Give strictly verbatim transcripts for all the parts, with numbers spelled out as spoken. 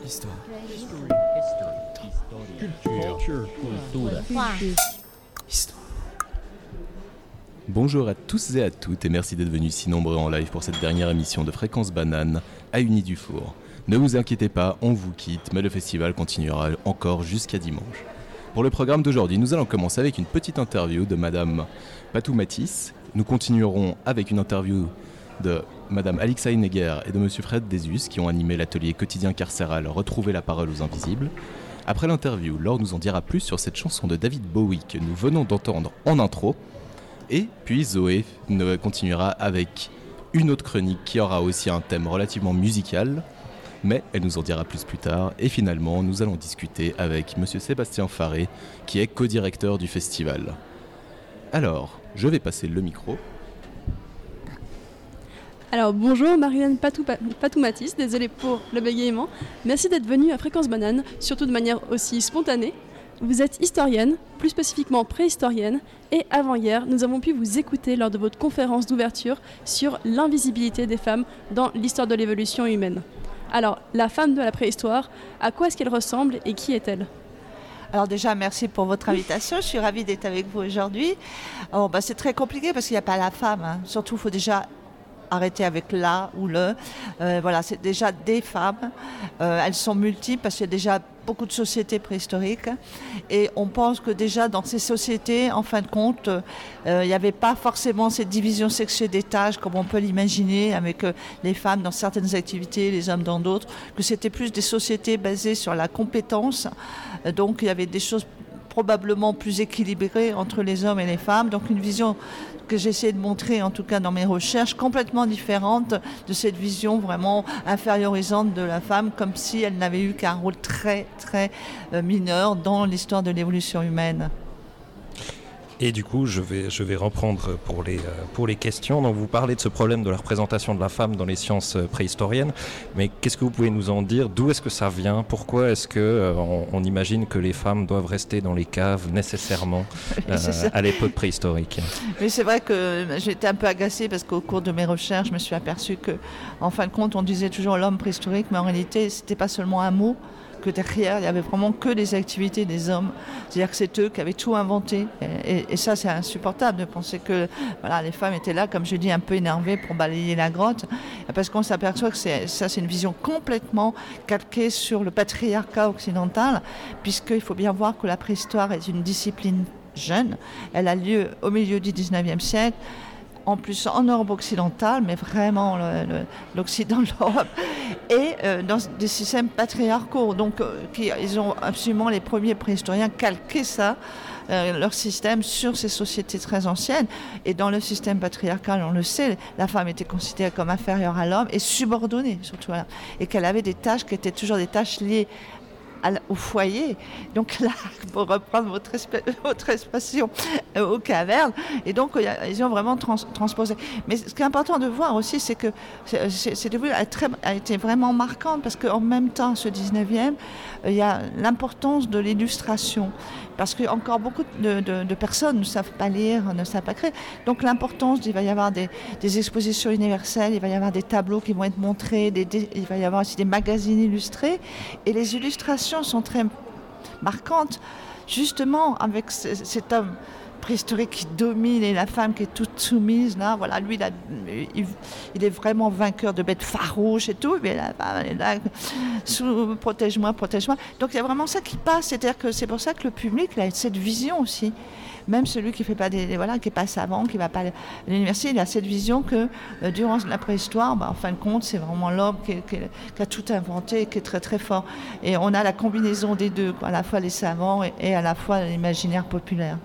Histoire. Culture. Histoire. Bonjour à tous et à toutes et merci d'être venus si nombreux en live pour cette dernière émission de Fréquence Banane à Unis-Dufour. Ne vous inquiétez pas, on vous quitte, mais le festival continuera encore jusqu'à dimanche. Pour le programme d'aujourd'hui, nous allons commencer avec une petite interview de Madame Patou Matisse. Nous continuerons avec une interview de Madame Alixa Inegger et de Monsieur Fred Desus qui ont animé l'atelier quotidien carcéral Retrouver la parole aux invisibles. Après l'interview, Laure nous en dira plus sur cette chanson de David Bowie que nous venons d'entendre en intro. Et puis Zoé ne continuera avec une autre chronique qui aura aussi un thème relativement musical, mais elle nous en dira plus plus tard. Et finalement, nous allons discuter avec Monsieur Sébastien Faré, qui est co-directeur du festival. Alors, je vais passer le micro. Alors bonjour Marianne Patou, Patou Matisse, désolée pour le bégaiement. Merci d'être venue à Fréquence Banane, surtout de manière aussi spontanée. Vous êtes historienne, plus spécifiquement préhistorienne, et avant-hier, nous avons pu vous écouter lors de votre conférence d'ouverture sur l'invisibilité des femmes dans l'histoire de l'évolution humaine. Alors, la femme de la préhistoire, à quoi est-ce qu'elle ressemble et qui est-elle ? Alors déjà, merci pour votre invitation. Je suis ravie d'être avec vous aujourd'hui. Alors, bah, c'est très compliqué parce qu'il n'y a pas la femme. Hein. Surtout, il faut déjà arrêter avec la ou le. Euh, voilà, c'est déjà des femmes. Euh, elles sont multiples parce qu'il y a déjà beaucoup de sociétés préhistoriques. Et on pense que déjà dans ces sociétés, en fin de compte, euh, il n'y avait pas forcément cette division sexuelle des tâches comme on peut l'imaginer avec euh, les femmes dans certaines activités, les hommes dans d'autres. Que c'était plus des sociétés basées sur la compétence. Euh, donc il y avait des choses probablement plus équilibrées entre les hommes et les femmes. Donc une vision que j'essaie de montrer, en tout cas dans mes recherches, complètement différente de cette vision vraiment infériorisante de la femme, comme si elle n'avait eu qu'un rôle très, très euh, mineur dans l'histoire de l'évolution humaine. Et du coup, je vais, je vais reprendre pour les, euh, pour les questions. Donc, vous parlez de ce problème de la représentation de la femme dans les sciences préhistoriennes, mais qu'est-ce que vous pouvez nous en dire ? D'où est-ce que ça vient ? Pourquoi est-ce qu'on euh, on imagine que les femmes doivent rester dans les caves nécessairement euh, à l'époque préhistorique ? Mais c'est vrai que j'étais un peu agacée parce qu'au cours de mes recherches, je me suis aperçue que, en fin de compte, on disait toujours l'homme préhistorique, mais en réalité, c'était pas seulement un mot. Que derrière, il n'y avait vraiment que les activités des hommes. C'est-à-dire que c'est eux qui avaient tout inventé. Et, et, et ça, c'est insupportable de penser que voilà, les femmes étaient là, comme je dis, un peu énervées pour balayer la grotte. Parce qu'on s'aperçoit que c'est, ça, c'est une vision complètement calquée sur le patriarcat occidental, puisqu'il faut bien voir que la préhistoire est une discipline jeune. Elle a lieu au milieu du dix-neuvième siècle. En plus en Europe occidentale, mais vraiment le, le, l'Occident de l'Europe, et euh, dans des systèmes patriarcaux. Donc, euh, qui, ils ont absolument, les premiers préhistoriens, calqué ça, euh, leur système, sur ces sociétés très anciennes. Et dans le système patriarcal, on le sait, la femme était considérée comme inférieure à l'homme et subordonnée, surtout à l'homme. Et qu'elle avait des tâches qui étaient toujours des tâches liées au foyer, donc là, pour reprendre votre, espé- votre expression, euh, aux cavernes, et donc ils ont vraiment trans- transposé. Mais ce qui est important de voir aussi, c'est que c'est, c'est, c'est devenu, a, très, a été vraiment marquante, parce qu'en même temps, ce dix-neuvième, il y a l'importance de l'illustration, parce qu'encore beaucoup de, de, de personnes ne savent pas lire, ne savent pas créer. Donc l'importance, il va y avoir des, des expositions universelles, il va y avoir des tableaux qui vont être montrés, des, des, il va y avoir aussi des magazines illustrés, et les illustrations sont très marquantes, justement avec c- cet homme préhistorique qui domine et la femme qui est toute soumise. Là, voilà, lui, là, il, il est vraiment vainqueur de bêtes farouches et tout, mais la femme, elle est là, sous, protège-moi, protège-moi. Donc il y a vraiment ça qui passe, c'est-à-dire que c'est pour ça que le public il a cette vision aussi. Même celui qui fait pas des, voilà, qui est pas savant, qui va pas à l'université, il a cette vision que euh, durant la préhistoire, bah, en fin de compte, c'est vraiment l'homme qui, qui, qui a tout inventé et qui est très très fort. Et on a la combinaison des deux, quoi, à la fois les savants et, et à la fois l'imaginaire populaire.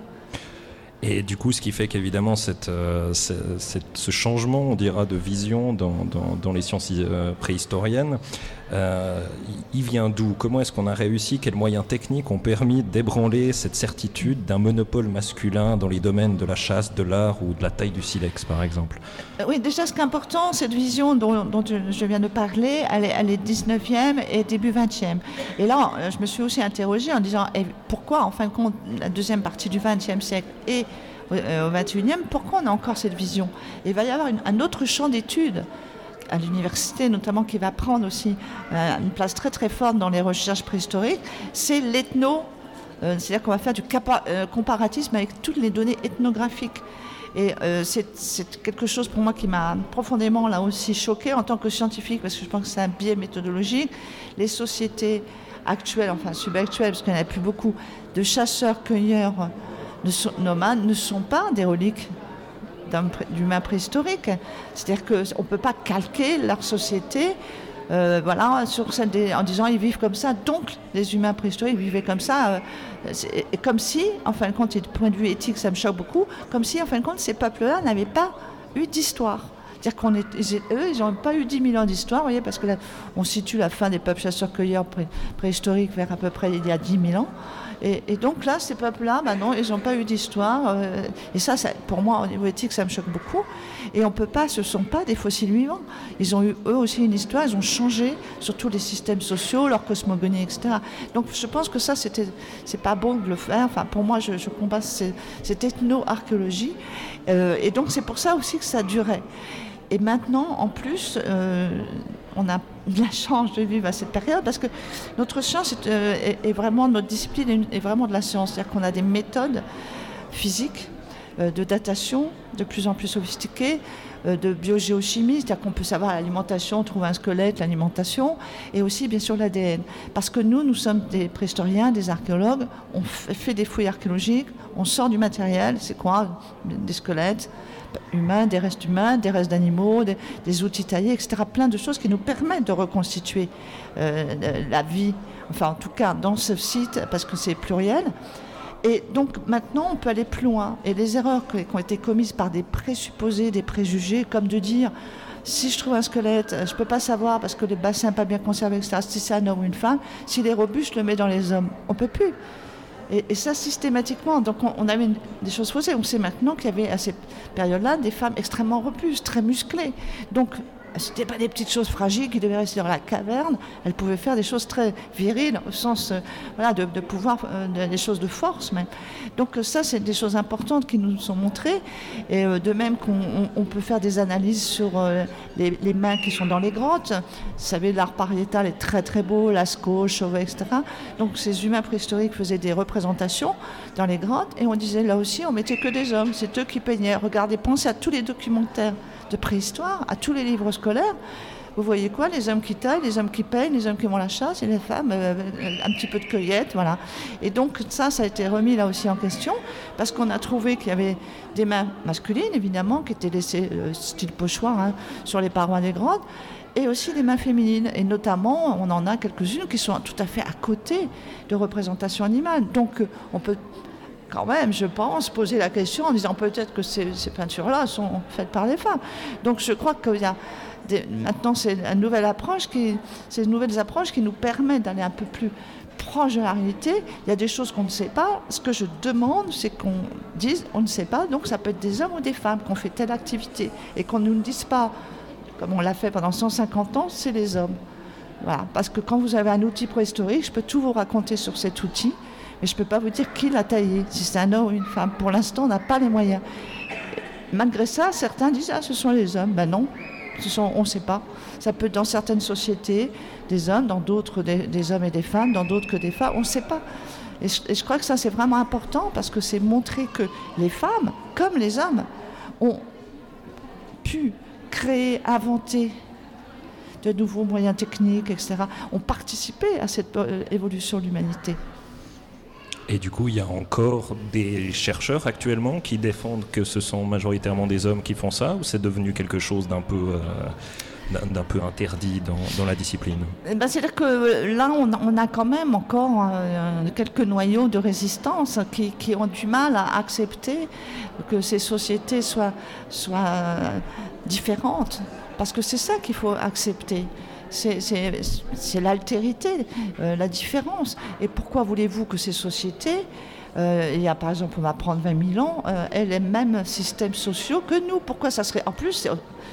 Et du coup, ce qui fait qu'évidemment, cette, euh, cette, cette, ce changement, on dira, de vision dans, dans, dans les sciences euh, préhistoriennes, euh, il vient d'où ? Comment est-ce qu'on a réussi ? Quels moyens techniques ont permis d'ébranler cette certitude d'un monopole masculin dans les domaines de la chasse, de l'art ou de la taille du silex, par exemple ? Oui, déjà, ce qui est important, cette vision dont, dont je viens de parler, elle est, elle est dix-neuvième et début vingtième. Et là, je me suis aussi interrogée en disant, eh, pourquoi, en fin de compte, la deuxième partie du vingtième siècle et au vingt et unième, pourquoi on a encore cette vision ? Il va y avoir une, un autre champ d'études à l'université notamment, qui va prendre aussi euh, une place très très forte dans les recherches préhistoriques, c'est l'ethno, euh, c'est-à-dire qu'on va faire du capa- euh, comparatisme avec toutes les données ethnographiques. Et euh, c'est, c'est quelque chose pour moi qui m'a profondément là aussi choquée en tant que scientifique, parce que je pense que c'est un biais méthodologique. Les sociétés actuelles, enfin subactuelles, parce qu'il n'y en a plus beaucoup, de chasseurs-cueilleurs ne sont, nomades, ne sont pas des reliques d'humains préhistoriques. C'est-à-dire qu'on ne peut pas calquer leur société euh, voilà, sur celle des, en disant ils vivent comme ça, donc les humains préhistoriques vivaient comme ça. Euh, c'est, et comme si, en fin de compte, et du point de vue éthique, ça me choque beaucoup, comme si, en fin de compte, ces peuples-là n'avaient pas eu d'histoire. C'est-à-dire qu'eux, ils n'ont pas eu dix mille ans d'histoire, vous voyez, parce que là, on situe la fin des peuples chasseurs-cueilleurs pré- préhistoriques vers à peu près il y a dix mille ans. Et, et donc là, ces peuples-là, bah non, ils n'ont pas eu d'histoire. Euh, et ça, ça, pour moi, au niveau éthique, ça me choque beaucoup. Et on peut pas, ce ne sont pas des fossiles vivants. Ils ont eu, eux aussi, une histoire. Ils ont changé, surtout les systèmes sociaux, leur cosmogonie, et cetera. Donc je pense que ça, c'était, c'est pas bon de le faire. Enfin, pour moi, je, je combats cette, cette ethno-archéologie. Euh, et donc, c'est pour ça aussi que ça durait. Et maintenant, en plus, euh, on a la chance de vivre à cette période parce que notre science est, euh, est, est vraiment, notre discipline est vraiment de la science. C'est-à-dire qu'on a des méthodes physiques, euh, de datation de plus en plus sophistiquées, euh, de biogéochimie, c'est-à-dire qu'on peut savoir l'alimentation, trouver un squelette, l'alimentation, et aussi bien sûr l'A D N. Parce que nous, nous sommes des préhistoriens, des archéologues, on fait des fouilles archéologiques, on sort du matériel, c'est quoi? Des squelettes humains, des restes humains, des restes d'animaux, des, des outils taillés, et cetera. Plein de choses qui nous permettent de reconstituer euh, la vie, enfin en tout cas dans ce site, parce que c'est pluriel. Et donc maintenant on peut aller plus loin. Et les erreurs qui ont été commises par des présupposés, des préjugés, comme de dire si je trouve un squelette, je ne peux pas savoir parce que le bassin n'est pas bien conservé, et cetera. Si c'est un homme ou une femme, s'il est robuste, je le mets dans les hommes. On ne peut plus. Et, et ça, systématiquement, donc on, on avait une, des choses faussées. On sait maintenant qu'il y avait à ces périodes-là des femmes extrêmement robustes, très musclées. Donc, ce n'étaient pas des petites choses fragiles qui devaient rester dans la caverne. Elles pouvaient faire des choses très viriles, au sens euh, voilà, de, de pouvoir, euh, de, des choses de force même. Donc ça, c'est des choses importantes qui nous sont montrées. Et euh, de même qu'on on, on peut faire des analyses sur euh, les, les mains qui sont dans les grottes. Vous savez, l'art pariétal est très très beau, Lascaux, Chauvet, et cetera. Donc ces humains préhistoriques faisaient des représentations dans les grottes. Et on disait, là aussi, on mettait que des hommes. C'est eux qui peignaient. Regardez, pensez à tous les documentaires de préhistoire, à tous les livres scolaires. Vous voyez quoi? Les hommes qui taillent, les hommes qui peignent, les hommes qui vont à la chasse et les femmes, euh, un petit peu de cueillette, voilà. Et donc ça, ça a été remis là aussi en question parce qu'on a trouvé qu'il y avait des mains masculines, évidemment, qui étaient laissées euh, style pochoir hein, sur les parois des grottes, et aussi des mains féminines. Et notamment, on en a quelques-unes qui sont tout à fait à côté de représentations animales. Donc on peut quand même, je pense, poser la question en disant peut-être que ces, ces peintures-là sont faites par les femmes. Donc je crois qu'il y a des, maintenant c'est une nouvelle approche qui, ces nouvelles approches qui nous permettent d'aller un peu plus proche de la réalité. Il y a des choses qu'on ne sait pas. Ce que je demande, c'est qu'on dise on ne sait pas, donc ça peut être des hommes ou des femmes qui ont fait telle activité et qu'on ne nous dise pas, comme on l'a fait pendant cent cinquante ans, c'est les hommes. Voilà. Parce que quand vous avez un outil préhistorique, je peux tout vous raconter sur cet outil. Mais je ne peux pas vous dire qui l'a taillé, si c'est un homme ou une femme. Pour l'instant, on n'a pas les moyens. Malgré ça, certains disent « Ah, ce sont les hommes ». Ben non, ce sont, on ne sait pas. Ça peut être dans certaines sociétés des hommes, dans d'autres des, des hommes et des femmes, dans d'autres que des femmes, on ne sait pas. Et je, et je crois que ça, c'est vraiment important parce que c'est montrer que les femmes, comme les hommes, ont pu créer, inventer de nouveaux moyens techniques, et cetera, ont participé à cette euh, évolution de l'humanité. Et du coup, il y a encore des chercheurs actuellement qui défendent que ce sont majoritairement des hommes qui font ça, ou c'est devenu quelque chose d'un peu, euh, d'un, d'un peu interdit dans, dans la discipline? Eh ben, c'est-à-dire que là, on a, on a quand même encore euh, quelques noyaux de résistance qui, qui ont du mal à accepter que ces sociétés soient, soient euh, différentes, parce que c'est ça qu'il faut accepter. C'est, c'est, c'est l'altérité, euh, la différence. Et pourquoi voulez-vous que ces sociétés, euh, il y a par exemple, on va prendre vingt mille ans, euh, aient les mêmes systèmes sociaux que nous? Pourquoi ça serait... En plus, c'est,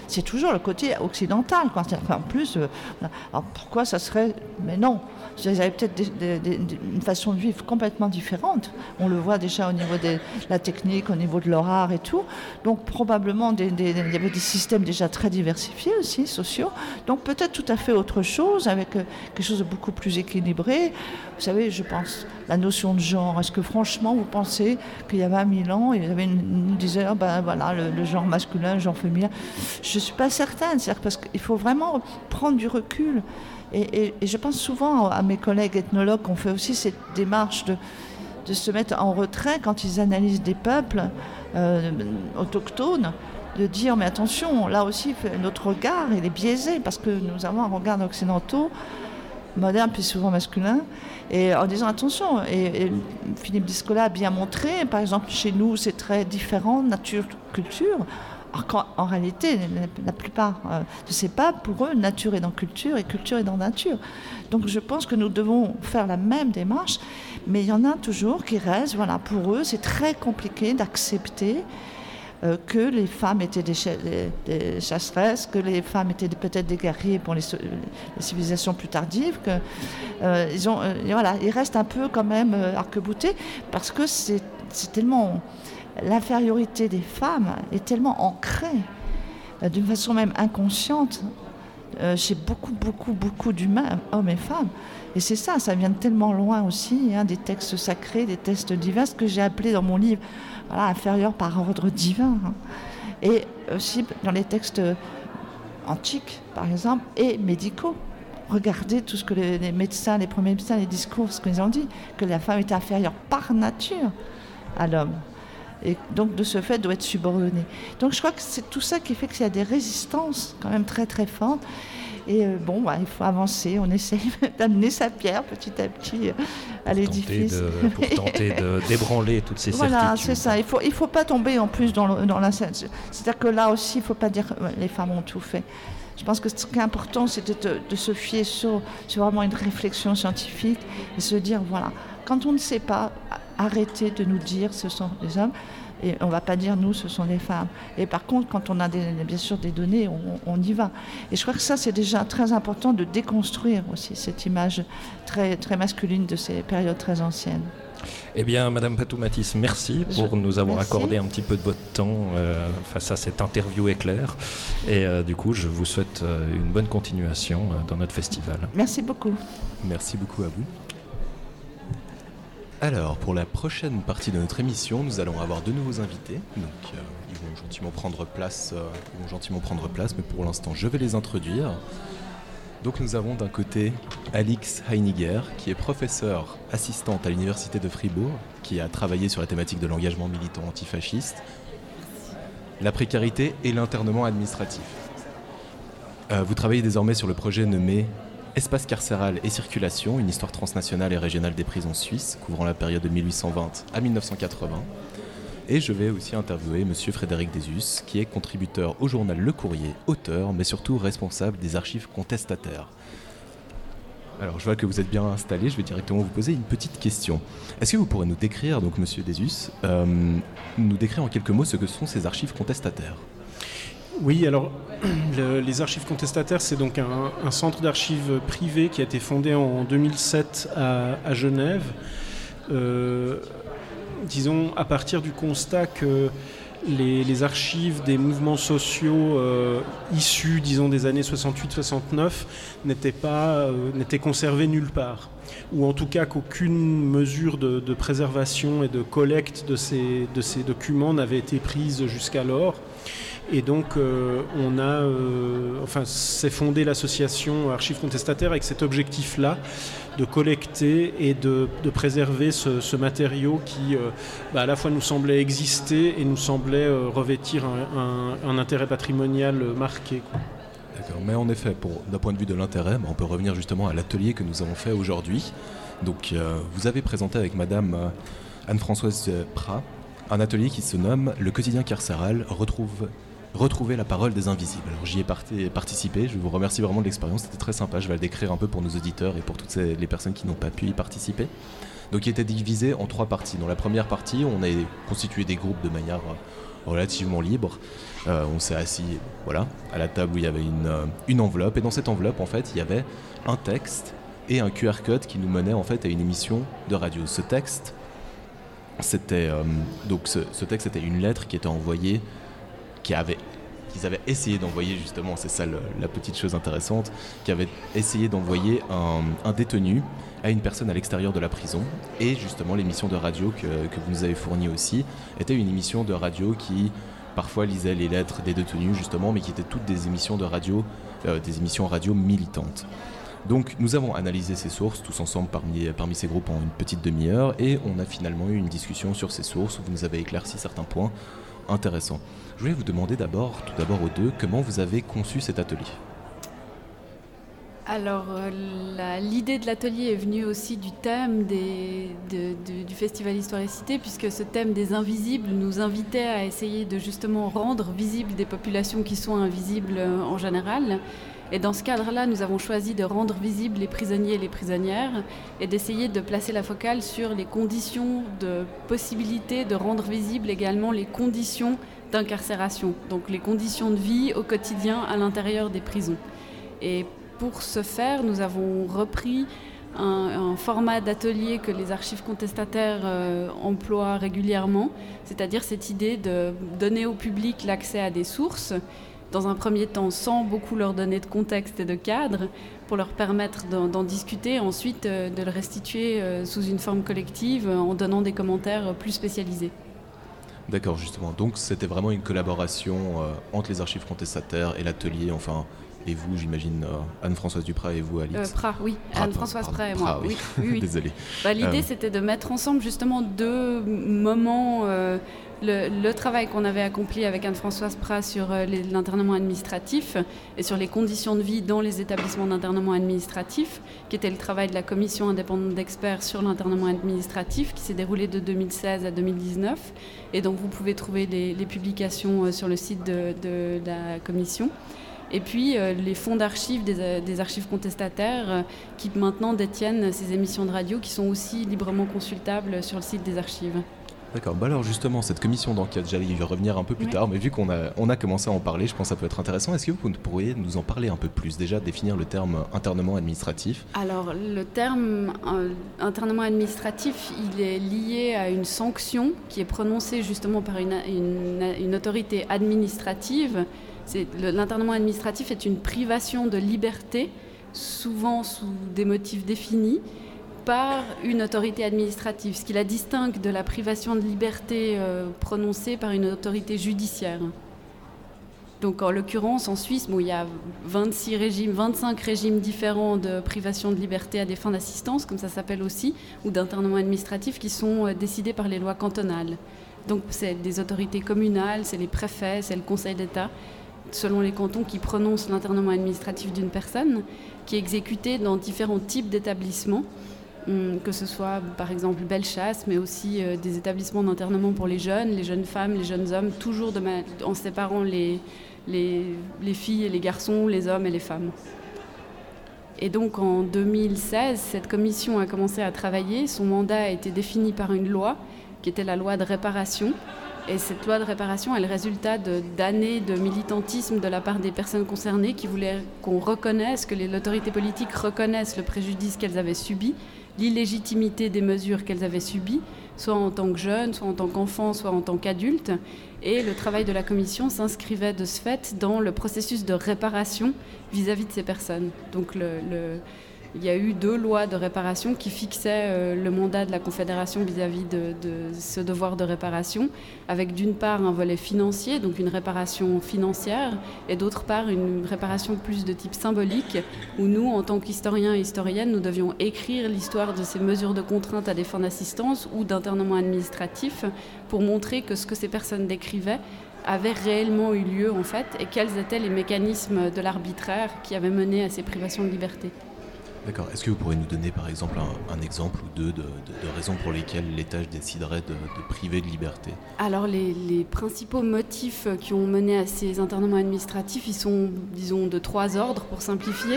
c'est toujours le côté occidental. Quoi. En plus, euh, alors pourquoi ça serait... Mais non, ils avaient peut-être des, des, des, une façon de vivre complètement différente. On le voit déjà au niveau de la technique, au niveau de leur art et tout. Donc probablement, des, des, il y avait des systèmes déjà très diversifiés aussi, sociaux. Donc peut-être tout à fait autre chose, avec euh, quelque chose de beaucoup plus équilibré. Vous savez, je pense, la notion de genre, est-ce que franchement, vous pensez qu'il y a vingt mille ans, il y avait une, une disait, oh ben voilà, le, le genre masculin, le genre féminin. Je ne suis pas certaine, c'est-à-dire parce qu'il faut vraiment prendre du recul. Et, et, et je pense souvent à mes collègues ethnologues qui ont fait aussi cette démarche de, de se mettre en retrait quand ils analysent des peuples euh, autochtones, de dire mais attention, là aussi notre regard il est biaisé parce que nous avons un regard occidentaux, moderne puis souvent masculin, et en disant attention, et, et Philippe Descola a bien montré, par exemple chez nous c'est très différent, nature, culture. Alors en réalité, la plupart de ces peuples, pour eux, nature est dans culture et culture est dans nature. Donc je pense que nous devons faire la même démarche, mais il y en a toujours qui restent, voilà, pour eux, c'est très compliqué d'accepter euh, que les femmes étaient des, ch- des, des chasseresses, que les femmes étaient peut-être des guerriers pour les, les civilisations plus tardives, que euh, ils ont, euh, voilà, ils restent un peu quand même euh, arc-boutés, parce que c'est, c'est tellement... L'infériorité des femmes est tellement ancrée, euh, d'une façon même inconsciente, euh, chez beaucoup, beaucoup, beaucoup d'humains, hommes et femmes. Et c'est ça, ça vient de tellement loin aussi, hein, des textes sacrés, des textes divins, ce que j'ai appelé dans mon livre, voilà, inférieur par ordre divin. Hein. Et aussi dans les textes antiques, par exemple, et médicaux. Regardez tout ce que les, les médecins, les premiers médecins, les discours, ce qu'ils ont dit, que la femme était inférieure par nature à l'homme. Et donc de ce fait doit être subordonnée. Donc je crois que c'est tout ça qui fait qu'il y a des résistances quand même très très fortes. Et euh, bon, bah, il faut avancer, on essaye d'amener sa pierre petit à petit à pour l'édifice. Tenter de, pour tenter de débranler toutes ces voilà, certitudes. Voilà, c'est ça. Il faut, il faut pas tomber en plus dans, le, dans la scène. C'est-à-dire que là aussi, il ne faut pas dire que les femmes ont tout fait. Je pense que ce qui est important, c'est de, de se fier sur, sur vraiment une réflexion scientifique et se dire, voilà, quand on ne sait pas, arrêtez de nous dire ce sont les hommes. Et on ne va pas dire nous, ce sont les femmes. Et par contre, quand on a des, bien sûr des données, on, on y va. Et je crois que ça, c'est déjà très important de déconstruire aussi cette image très, très masculine de ces périodes très anciennes. Eh bien, Madame Patou-Matis, merci pour je... nous avoir merci. accordé un petit peu de votre temps euh, face à cette interview éclair. Et euh, du coup, je vous souhaite euh, une bonne continuation euh, dans notre festival. Merci beaucoup. Merci beaucoup à vous. Alors, pour la prochaine partie de notre émission, nous allons avoir de nouveaux invités. Donc, euh, ils vont gentiment prendre place, euh, ils vont gentiment prendre place, mais pour l'instant, je vais les introduire. Donc, nous avons d'un côté Alix Heiniger, qui est professeure assistante à l'Université de Fribourg, qui a travaillé sur la thématique de l'engagement militant antifasciste, la précarité et l'internement administratif. Euh, vous travaillez désormais sur le projet nommé Espace carcéral et circulation, une histoire transnationale et régionale des prisons suisses, couvrant la période de mille huit cent vingt à mille neuf cent quatre-vingts. Et je vais aussi interviewer M. Frédéric Desus, qui est contributeur au journal Le Courrier, auteur, mais surtout responsable des archives contestataires. Alors, je vois que vous êtes bien installé, je vais directement vous poser une petite question. Est-ce que vous pourrez nous décrire, donc M. Desus, euh, nous décrire en quelques mots ce que sont ces archives contestataires ? Oui, alors le, les archives contestataires, c'est donc un, un centre d'archives privé qui a été fondé en deux mille sept à, à Genève. Euh, disons, à partir du constat que les, les archives des mouvements sociaux euh, issus, disons, des années soixante-huit soixante-neuf n'étaient pas, euh, n'étaient conservées nulle part. Ou en tout cas qu'aucune mesure de, de préservation et de collecte de ces, de ces documents n'avait été prise jusqu'alors. Et donc, euh, on a, euh, enfin, s'est fondée l'association Archives Contestataires avec cet objectif-là, de collecter et de, de préserver ce, ce matériau qui, euh, bah, à la fois nous semblait exister et nous semblait euh, revêtir un, un, un intérêt patrimonial marqué, quoi. D'accord, mais en effet, pour, d'un point de vue de l'intérêt, bah, on peut revenir justement à l'atelier que nous avons fait aujourd'hui. Donc, euh, vous avez présenté avec Madame euh, Anne-Françoise Prat un atelier qui se nomme « Le quotidien carcéral retrouve... » Retrouver la parole des invisibles. Alors j'y ai parti- participé, je vous remercie vraiment de l'expérience, c'était très sympa, je vais le décrire un peu pour nos auditeurs et pour toutes ces, les personnes qui n'ont pas pu y participer. Donc il était divisé en trois parties. Dans la première partie, on a constitué des groupes de manière relativement libre. Euh, on s'est assis voilà, à la table où il y avait une, euh, une enveloppe, et dans cette enveloppe, en fait, il y avait un texte et un Q R code qui nous menait en fait à une émission de radio. Ce texte, c'était euh, donc ce, ce texte était une lettre qui était envoyée, qui avait, qu'ils avaient essayé d'envoyer justement, c'est ça le, la petite chose intéressante, qui avait essayé d'envoyer un, un détenu à une personne à l'extérieur de la prison. Et justement, l'émission de radio que, que vous nous avez fournie aussi était une émission de radio qui parfois lisait les lettres des détenus justement, mais qui étaient toutes des émissions de radio, euh, des émissions radio militantes. Donc nous avons analysé ces sources tous ensemble parmi, parmi ces groupes en une petite demi-heure, et on a finalement eu une discussion sur ces sources où vous nous avez éclairci certains points intéressants. Je voulais vous demander d'abord, tout d'abord aux deux, comment vous avez conçu cet atelier ? Alors, euh, la, l'idée de l'atelier est venue aussi du thème des, de, de, du Festival Histoire et Cité, puisque ce thème des invisibles nous invitait à essayer de justement rendre visibles des populations qui sont invisibles en général. Et dans ce cadre-là, nous avons choisi de rendre visibles les prisonniers et les prisonnières et d'essayer de placer la focale sur les conditions de possibilité de rendre visibles également les conditions d'incarcération, donc les conditions de vie au quotidien à l'intérieur des prisons. Et pour ce faire, nous avons repris un, un format d'atelier que les archives contestataires euh, emploient régulièrement, c'est-à-dire cette idée de donner au public l'accès à des sources, dans un premier temps sans beaucoup leur donner de contexte et de cadre, pour leur permettre d'en, d'en discuter, ensuite euh, de le restituer euh, sous une forme collective en donnant des commentaires plus spécialisés. D'accord, justement. Donc c'était vraiment une collaboration euh, entre les archives contestataires et l'atelier, enfin, et vous, j'imagine, euh, Anne-Françoise Duprat et vous, Alix. Euh, Prat, oui. Prat, Anne-Françoise pardon, Prat et Prat, moi. oui. Oui, oui, oui. Désolé. Bah, l'idée, Euh, c'était de mettre ensemble justement deux moments. Euh, le, le travail qu'on avait accompli avec Anne-Françoise Prat sur euh, les, l'internement administratif et sur les conditions de vie dans les établissements d'internement administratif, qui était le travail de la commission indépendante d'experts sur l'internement administratif, qui s'est déroulé de deux mille seize à deux mille dix-neuf. Et donc, vous pouvez trouver les, les publications euh, sur le site de, de la commission. Et puis euh, les fonds d'archives des, euh, des archives contestataires euh, qui maintenant détiennent ces émissions de radio qui sont aussi librement consultables sur le site des archives. D'accord, bah alors justement, cette commission d'enquête, j'allais y revenir un peu plus Oui. tard, mais vu qu'on a, on a commencé à en parler, je pense que ça peut être intéressant. Est-ce que vous pourriez nous en parler un peu plus ? Déjà, définir le terme internement administratif. Alors le terme euh, internement administratif, il est lié à une sanction qui est prononcée justement par une, une, une autorité administrative. C'est, le, l'internement administratif est une privation de liberté, souvent sous des motifs définis, par une autorité administrative, ce qui la distingue de la privation de liberté euh, prononcée par une autorité judiciaire. Donc en l'occurrence, en Suisse, bon, il y a vingt-six régimes, vingt-cinq régimes différents de privation de liberté à des fins d'assistance, comme ça s'appelle aussi, ou d'internement administratif, qui sont euh, décidés par les lois cantonales. Donc c'est des autorités communales, c'est les préfets, c'est le Conseil d'État, selon les cantons, qui prononcent l'internement administratif d'une personne, qui est exécuté dans différents types d'établissements, que ce soit par exemple Bellechasse, mais aussi euh, des établissements d'internement pour les jeunes, les jeunes femmes, les jeunes hommes, toujours de ma... en séparant les, les, les filles et les garçons, les hommes et les femmes. Et donc en deux mille seize, cette commission a commencé à travailler. Son mandat a été défini par une loi, qui était la loi de réparation. Et cette loi de réparation est le résultat de, d'années de militantisme de la part des personnes concernées qui voulaient qu'on reconnaisse, que les autorités politiques reconnaissent le préjudice qu'elles avaient subi, l'illégitimité des mesures qu'elles avaient subies, soit en tant que jeunes, soit en tant qu'enfants, soit en tant qu'adultes. Et le travail de la commission s'inscrivait de ce fait dans le processus de réparation vis-à-vis de ces personnes. Donc le... le Il y a eu deux lois de réparation qui fixaient euh, le mandat de la Confédération vis-à-vis de, de ce devoir de réparation, avec d'une part un volet financier, donc une réparation financière, et d'autre part une réparation plus de type symbolique, où nous, en tant qu'historiens et historiennes, nous devions écrire l'histoire de ces mesures de contrainte à des fins d'assistance ou d'internement administratif pour montrer que ce que ces personnes décrivaient avait réellement eu lieu, en fait, et quels étaient les mécanismes de l'arbitraire qui avaient mené à ces privations de liberté. D'accord. Est-ce que vous pourriez nous donner par exemple un, un exemple ou deux de, de, de raisons pour lesquelles l'État déciderait de, de priver de liberté ? Alors les, les principaux motifs qui ont mené à ces internements administratifs, ils sont, disons, de trois ordres pour simplifier.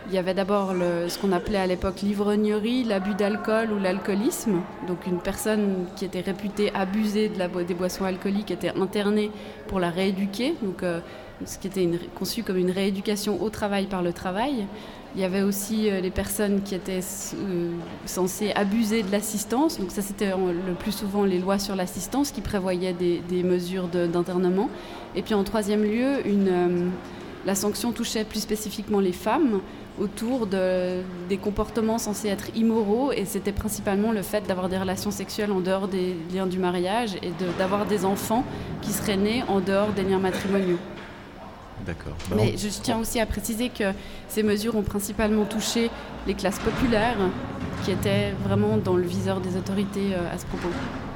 Il y avait d'abord le, ce qu'on appelait à l'époque l'ivrognerie, l'abus d'alcool ou l'alcoolisme. Donc une personne qui était réputée abuser de la, des boissons alcooliques était internée pour la rééduquer, donc, euh, ce qui était une, conçu comme une rééducation au travail par le travail. Il y avait aussi euh, les personnes qui étaient euh, censées abuser de l'assistance. Donc ça, c'était euh, le plus souvent les lois sur l'assistance qui prévoyaient des, des mesures de, d'internement. Et puis en troisième lieu, une, euh, la sanction touchait plus spécifiquement les femmes autour de, des comportements censés être immoraux. Et c'était principalement le fait d'avoir des relations sexuelles en dehors des liens du mariage et de, d'avoir des enfants qui seraient nés en dehors des liens matrimoniaux. D'accord. Bah, Mais on... je tiens aussi à préciser que ces mesures ont principalement touché les classes populaires, qui étaient vraiment dans le viseur des autorités euh, à ce propos.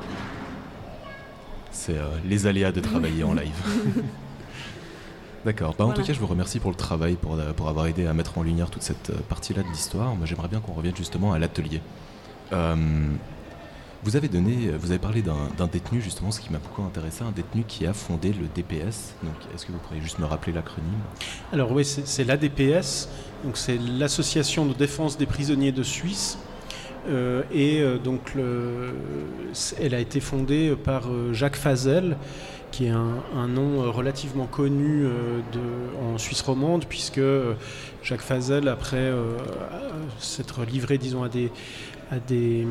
C'est euh, les aléas de travailler en live. D'accord. Bah, voilà. En tout cas, je vous remercie pour le travail, pour, pour avoir aidé à mettre en lumière toute cette partie-là de l'histoire. Moi, j'aimerais bien qu'on revienne justement à l'atelier. Euh, Vous avez donné, vous avez parlé d'un, d'un détenu, justement, ce qui m'a beaucoup intéressé, un détenu qui a fondé le D P S. Donc, est-ce que vous pourriez juste me rappeler l'acronyme ? Alors oui, c'est, c'est l'A D P S, donc c'est l'Association de défense des prisonniers de Suisse. Euh, et euh, donc, le, elle a été fondée par euh, Jacques Fazel, qui est un, un nom relativement connu euh, de, en Suisse romande, puisque euh, Jacques Fazel, après euh, s'être livré, disons, à des à des,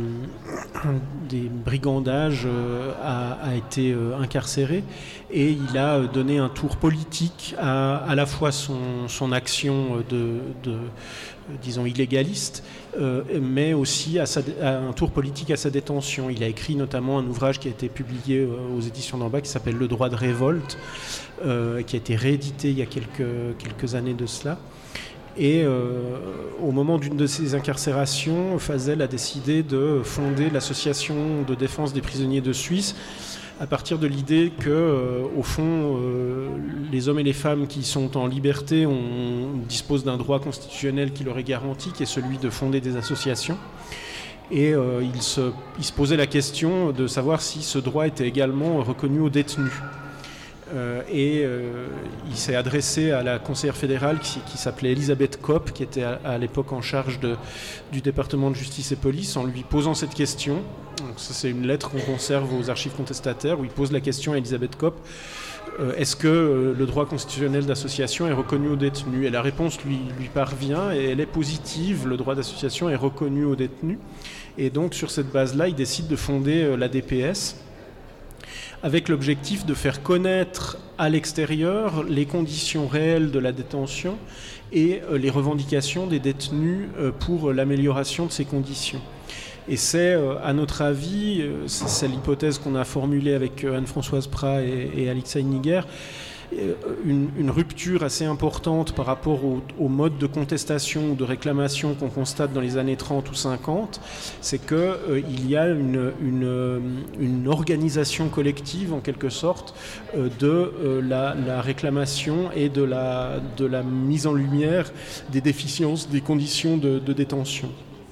des brigandages, euh, a, a été euh, incarcéré, et il a donné un tour politique à à la fois son, son action de, de disons illégaliste, euh, mais aussi à, sa, à un tour politique à sa détention. Il a écrit notamment un ouvrage qui a été publié euh, aux éditions d'en bas qui s'appelle Le droit de révolte, euh, qui a été réédité il y a quelques, quelques années de cela. Et euh, au moment d'une de ces incarcérations, Fazel a décidé de fonder l'association de défense des prisonniers de Suisse à partir de l'idée que, euh, au fond, euh, les hommes et les femmes qui sont en liberté on, disposent d'un droit constitutionnel qui leur est garanti, qui est celui de fonder des associations. Et euh, il, se, il se posait la question de savoir si ce droit était également reconnu aux détenus. Euh, et euh, il s'est adressé à la conseillère fédérale qui, qui s'appelait Elisabeth Kopp, qui était à, à l'époque en charge de, du département de justice et police, en lui posant cette question. Donc ça, c'est une lettre qu'on conserve aux archives contestataires, où il pose la question à Elisabeth Kopp. Euh, est-ce que euh, le droit constitutionnel d'association est reconnu aux détenus ? Et la réponse lui, lui parvient, et elle est positive, le droit d'association est reconnu aux détenus. Et donc sur cette base-là, il décide de fonder euh, l'A D P S, avec l'objectif de faire connaître à l'extérieur les conditions réelles de la détention et euh, les revendications des détenus euh, pour l'amélioration de ces conditions. Et c'est, euh, à notre avis, euh, c'est, c'est l'hypothèse qu'on a formulée avec euh, Anne-Françoise Prat et, et Alix Heiniger, Une, une rupture assez importante par rapport au, au mode de contestation ou de réclamation qu'on constate dans les années trente ou cinquante, c'est qu'il euh, y a une, une, une organisation collective, en quelque sorte, euh, de euh, la, la réclamation et de la, de la mise en lumière des déficiences, des conditions de, de détention.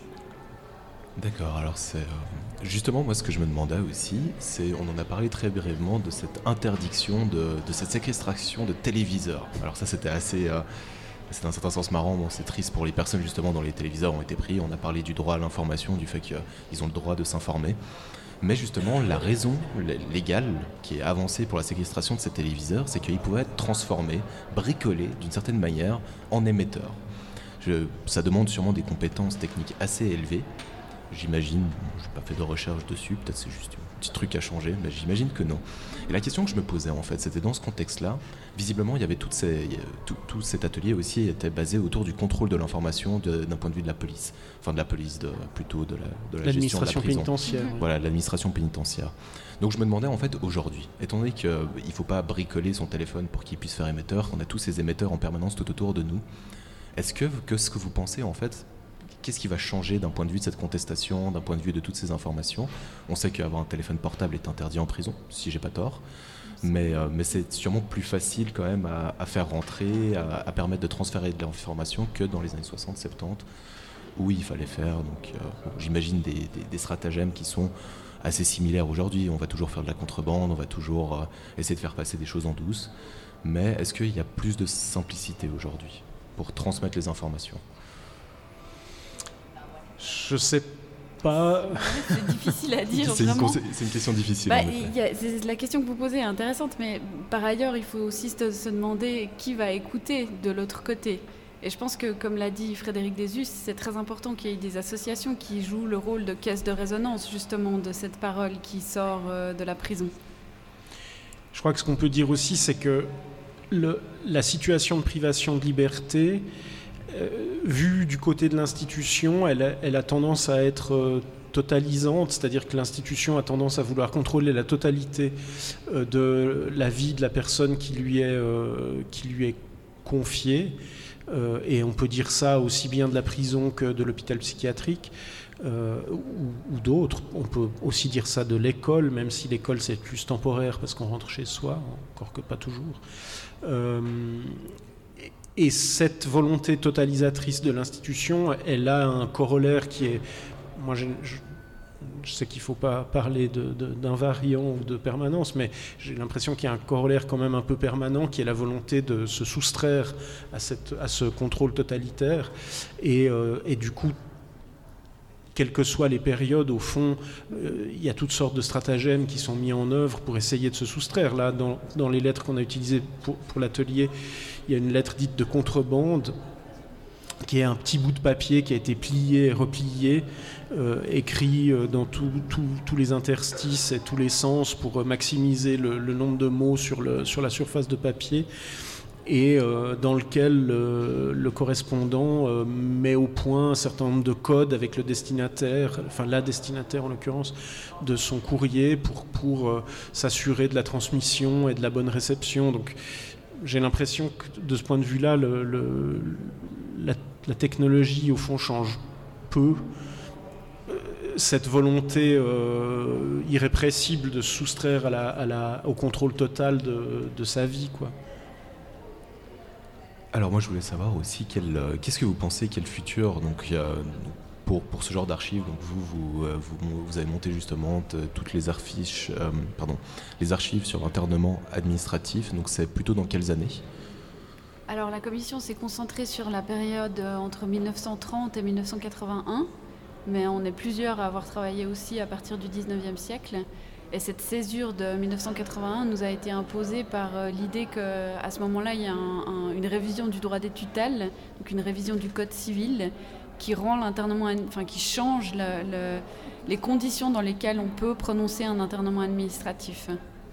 D'accord, alors c'est... Euh... Justement, moi, ce que je me demandais aussi, c'est, on en a parlé très brièvement de cette interdiction, de, de cette séquestration de téléviseurs. Alors ça, c'était assez, euh, c'est d'un certain sens marrant. Bon, c'est triste pour les personnes justement dont les téléviseurs ont été pris. On a parlé du droit à l'information, du fait qu'ils ont le droit de s'informer. Mais justement, la raison légale qui est avancée pour la séquestration de ces téléviseurs, c'est qu'ils pouvaient être transformés, bricolés d'une certaine manière en émetteurs. Je, ça demande sûrement des compétences techniques assez élevées. J'imagine, je n'ai pas fait de recherche dessus, peut-être c'est juste un petit truc à changer, mais j'imagine que non. Et la question que je me posais en fait, c'était dans ce contexte-là, visiblement il y avait toutes ces, tout, tout cet atelier aussi était basé autour du contrôle de l'information de, d'un point de vue de la police, enfin de la police, de, plutôt de la, de la gestion de la prison. Pénitentiaire. Voilà, l'administration pénitentiaire. Donc je me demandais en fait aujourd'hui, étant donné qu'il ne faut pas bricoler son téléphone pour qu'il puisse faire émetteur, qu'on a tous ces émetteurs en permanence tout autour de nous, est-ce que, que ce que vous pensez en fait, qu'est-ce qui va changer d'un point de vue de cette contestation, d'un point de vue de toutes ces informations ? On sait qu'avoir un téléphone portable est interdit en prison, si j'ai pas tort, mais, euh, mais c'est sûrement plus facile quand même à, à faire rentrer, à, à permettre de transférer de l'information que dans les années soixante soixante-dix, où il fallait faire, donc, euh, bon, j'imagine des, des, des stratagèmes qui sont assez similaires aujourd'hui. On va toujours faire de la contrebande, on va toujours euh, essayer de faire passer des choses en douce, mais est-ce qu'il y a plus de simplicité aujourd'hui pour transmettre les informations ? Je sais pas. C'est difficile à dire, c'est, vraiment. Une, c'est une question difficile. Bah, y a, c'est, la question que vous posez est intéressante, mais par ailleurs, il faut aussi se, se demander qui va écouter de l'autre côté. Et je pense que, comme l'a dit Frédéric Desus, c'est très important qu'il y ait des associations qui jouent le rôle de caisse de résonance, justement, de cette parole qui sort euh, de la prison. Je crois que ce qu'on peut dire aussi, c'est que le, la situation de privation de liberté, euh, vue du côté de l'institution, elle a, elle a tendance à être euh, totalisante, c'est-à-dire que l'institution a tendance à vouloir contrôler la totalité euh, de la vie de la personne qui lui est, euh, qui lui est confiée. Euh, et on peut dire ça aussi bien de la prison que de l'hôpital psychiatrique euh, ou, ou d'autres. On peut aussi dire ça de l'école, même si l'école c'est plus temporaire parce qu'on rentre chez soi, encore que pas toujours. Euh, et cette volonté totalisatrice de l'institution, elle a un corollaire qui est... Moi, je, je, je sais qu'il ne faut pas parler de, de, d'invariant ou de permanence, mais j'ai l'impression qu'il y a un corollaire quand même un peu permanent qui est la volonté de se soustraire à, cette, à ce contrôle totalitaire. Et, euh, et du coup, quelles que soient les périodes, au fond, euh, il y a toutes sortes de stratagèmes qui sont mis en œuvre pour essayer de se soustraire. Là, dans, dans les lettres qu'on a utilisées pour, pour l'atelier, il y a une lettre dite de contrebande, qui est un petit bout de papier qui a été plié et replié, euh, écrit euh, dans tous les interstices et tous les sens pour euh, maximiser le, le nombre de mots sur, le, sur la surface de papier, et euh, dans lequel euh, le correspondant euh, met au point un certain nombre de codes avec le destinataire, enfin la destinataire en l'occurrence, de son courrier pour, pour euh, s'assurer de la transmission et de la bonne réception. Donc j'ai l'impression que de ce point de vue-là, le, le, la, la technologie au fond change peu. Cette volonté euh, irrépressible de se soustraire à la, à la, au contrôle total de, de sa vie, quoi. Alors moi je voulais savoir aussi quel, euh, qu'est-ce que vous pensez, quel futur donc, euh, pour, pour ce genre d'archives. Donc vous, vous, euh, vous, vous avez monté justement t- toutes les, arfiches, euh, pardon, les archives sur l'internement administratif, donc c'est plutôt dans quelles années ? Alors la commission s'est concentrée sur la période entre mille neuf cent trente et mille neuf cent quatre-vingt-un, mais on est plusieurs à avoir travaillé aussi à partir du dix-neuvième siècle. Et cette césure de mille neuf cent quatre-vingt-un nous a été imposée par l'idée qu'à ce moment-là, il y a un, un, une révision du droit des tutelles, donc une révision du code civil, qui rend l'internement, enfin qui change le, le, les conditions dans lesquelles on peut prononcer un internement administratif.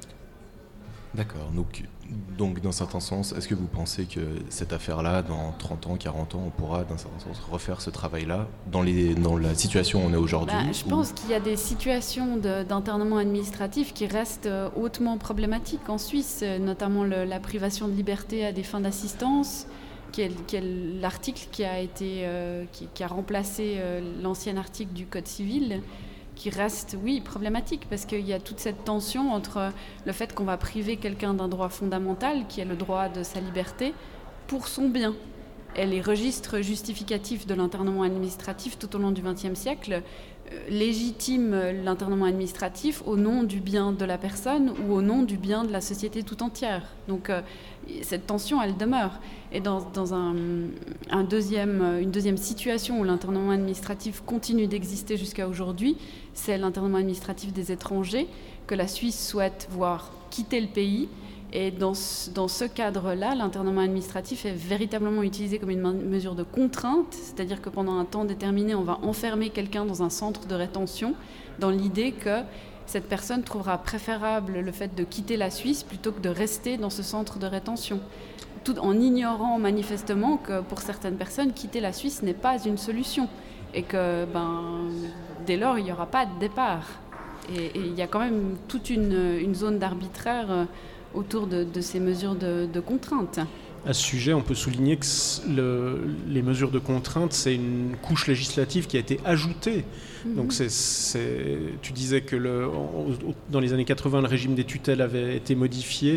D'accord. Donc, donc dans un certain sens, est-ce que vous pensez que cette affaire-là, dans trente ans, quarante ans, on pourra, d'un certain sens, refaire ce travail-là dans, les, dans la situation où on est aujourd'hui ? Bah, je ou... pense qu'il y a des situations de, d'internement administratif qui restent hautement problématiques en Suisse, notamment le, la privation de liberté à des fins d'assistance, qui est, qui est l'article qui a, été, euh, qui, qui a remplacé euh, l'ancien article du Code civil, qui reste, oui, problématique, parce qu'il y a toute cette tension entre le fait qu'on va priver quelqu'un d'un droit fondamental, qui est le droit de sa liberté, pour son bien. Et les registres justificatifs de l'internement administratif tout au long du vingtième siècle euh, légitiment l'internement administratif au nom du bien de la personne ou au nom du bien de la société tout entière. Donc euh, cette tension, elle demeure. Et dans, dans un, un deuxième, une deuxième situation où l'internement administratif continue d'exister jusqu'à aujourd'hui, c'est l'internement administratif des étrangers que la Suisse souhaite voir quitter le pays. Et dans ce, dans ce cadre-là, l'internement administratif est véritablement utilisé comme une mesure de contrainte, c'est-à-dire que pendant un temps déterminé, on va enfermer quelqu'un dans un centre de rétention, dans l'idée que cette personne trouvera préférable le fait de quitter la Suisse plutôt que de rester dans ce centre de rétention, tout en ignorant manifestement que pour certaines personnes, quitter la Suisse n'est pas une solution, et que ben, dès lors, il n'y aura pas de départ. Et il y a quand même toute une, une zone d'arbitraire autour de, de ces mesures de, de contrainte. À ce sujet, on peut souligner que le, les mesures de contrainte, c'est une couche législative qui a été ajoutée. Mmh. Donc, c'est, c'est, tu disais que le, dans les années quatre-vingts, le régime des tutelles avait été modifié,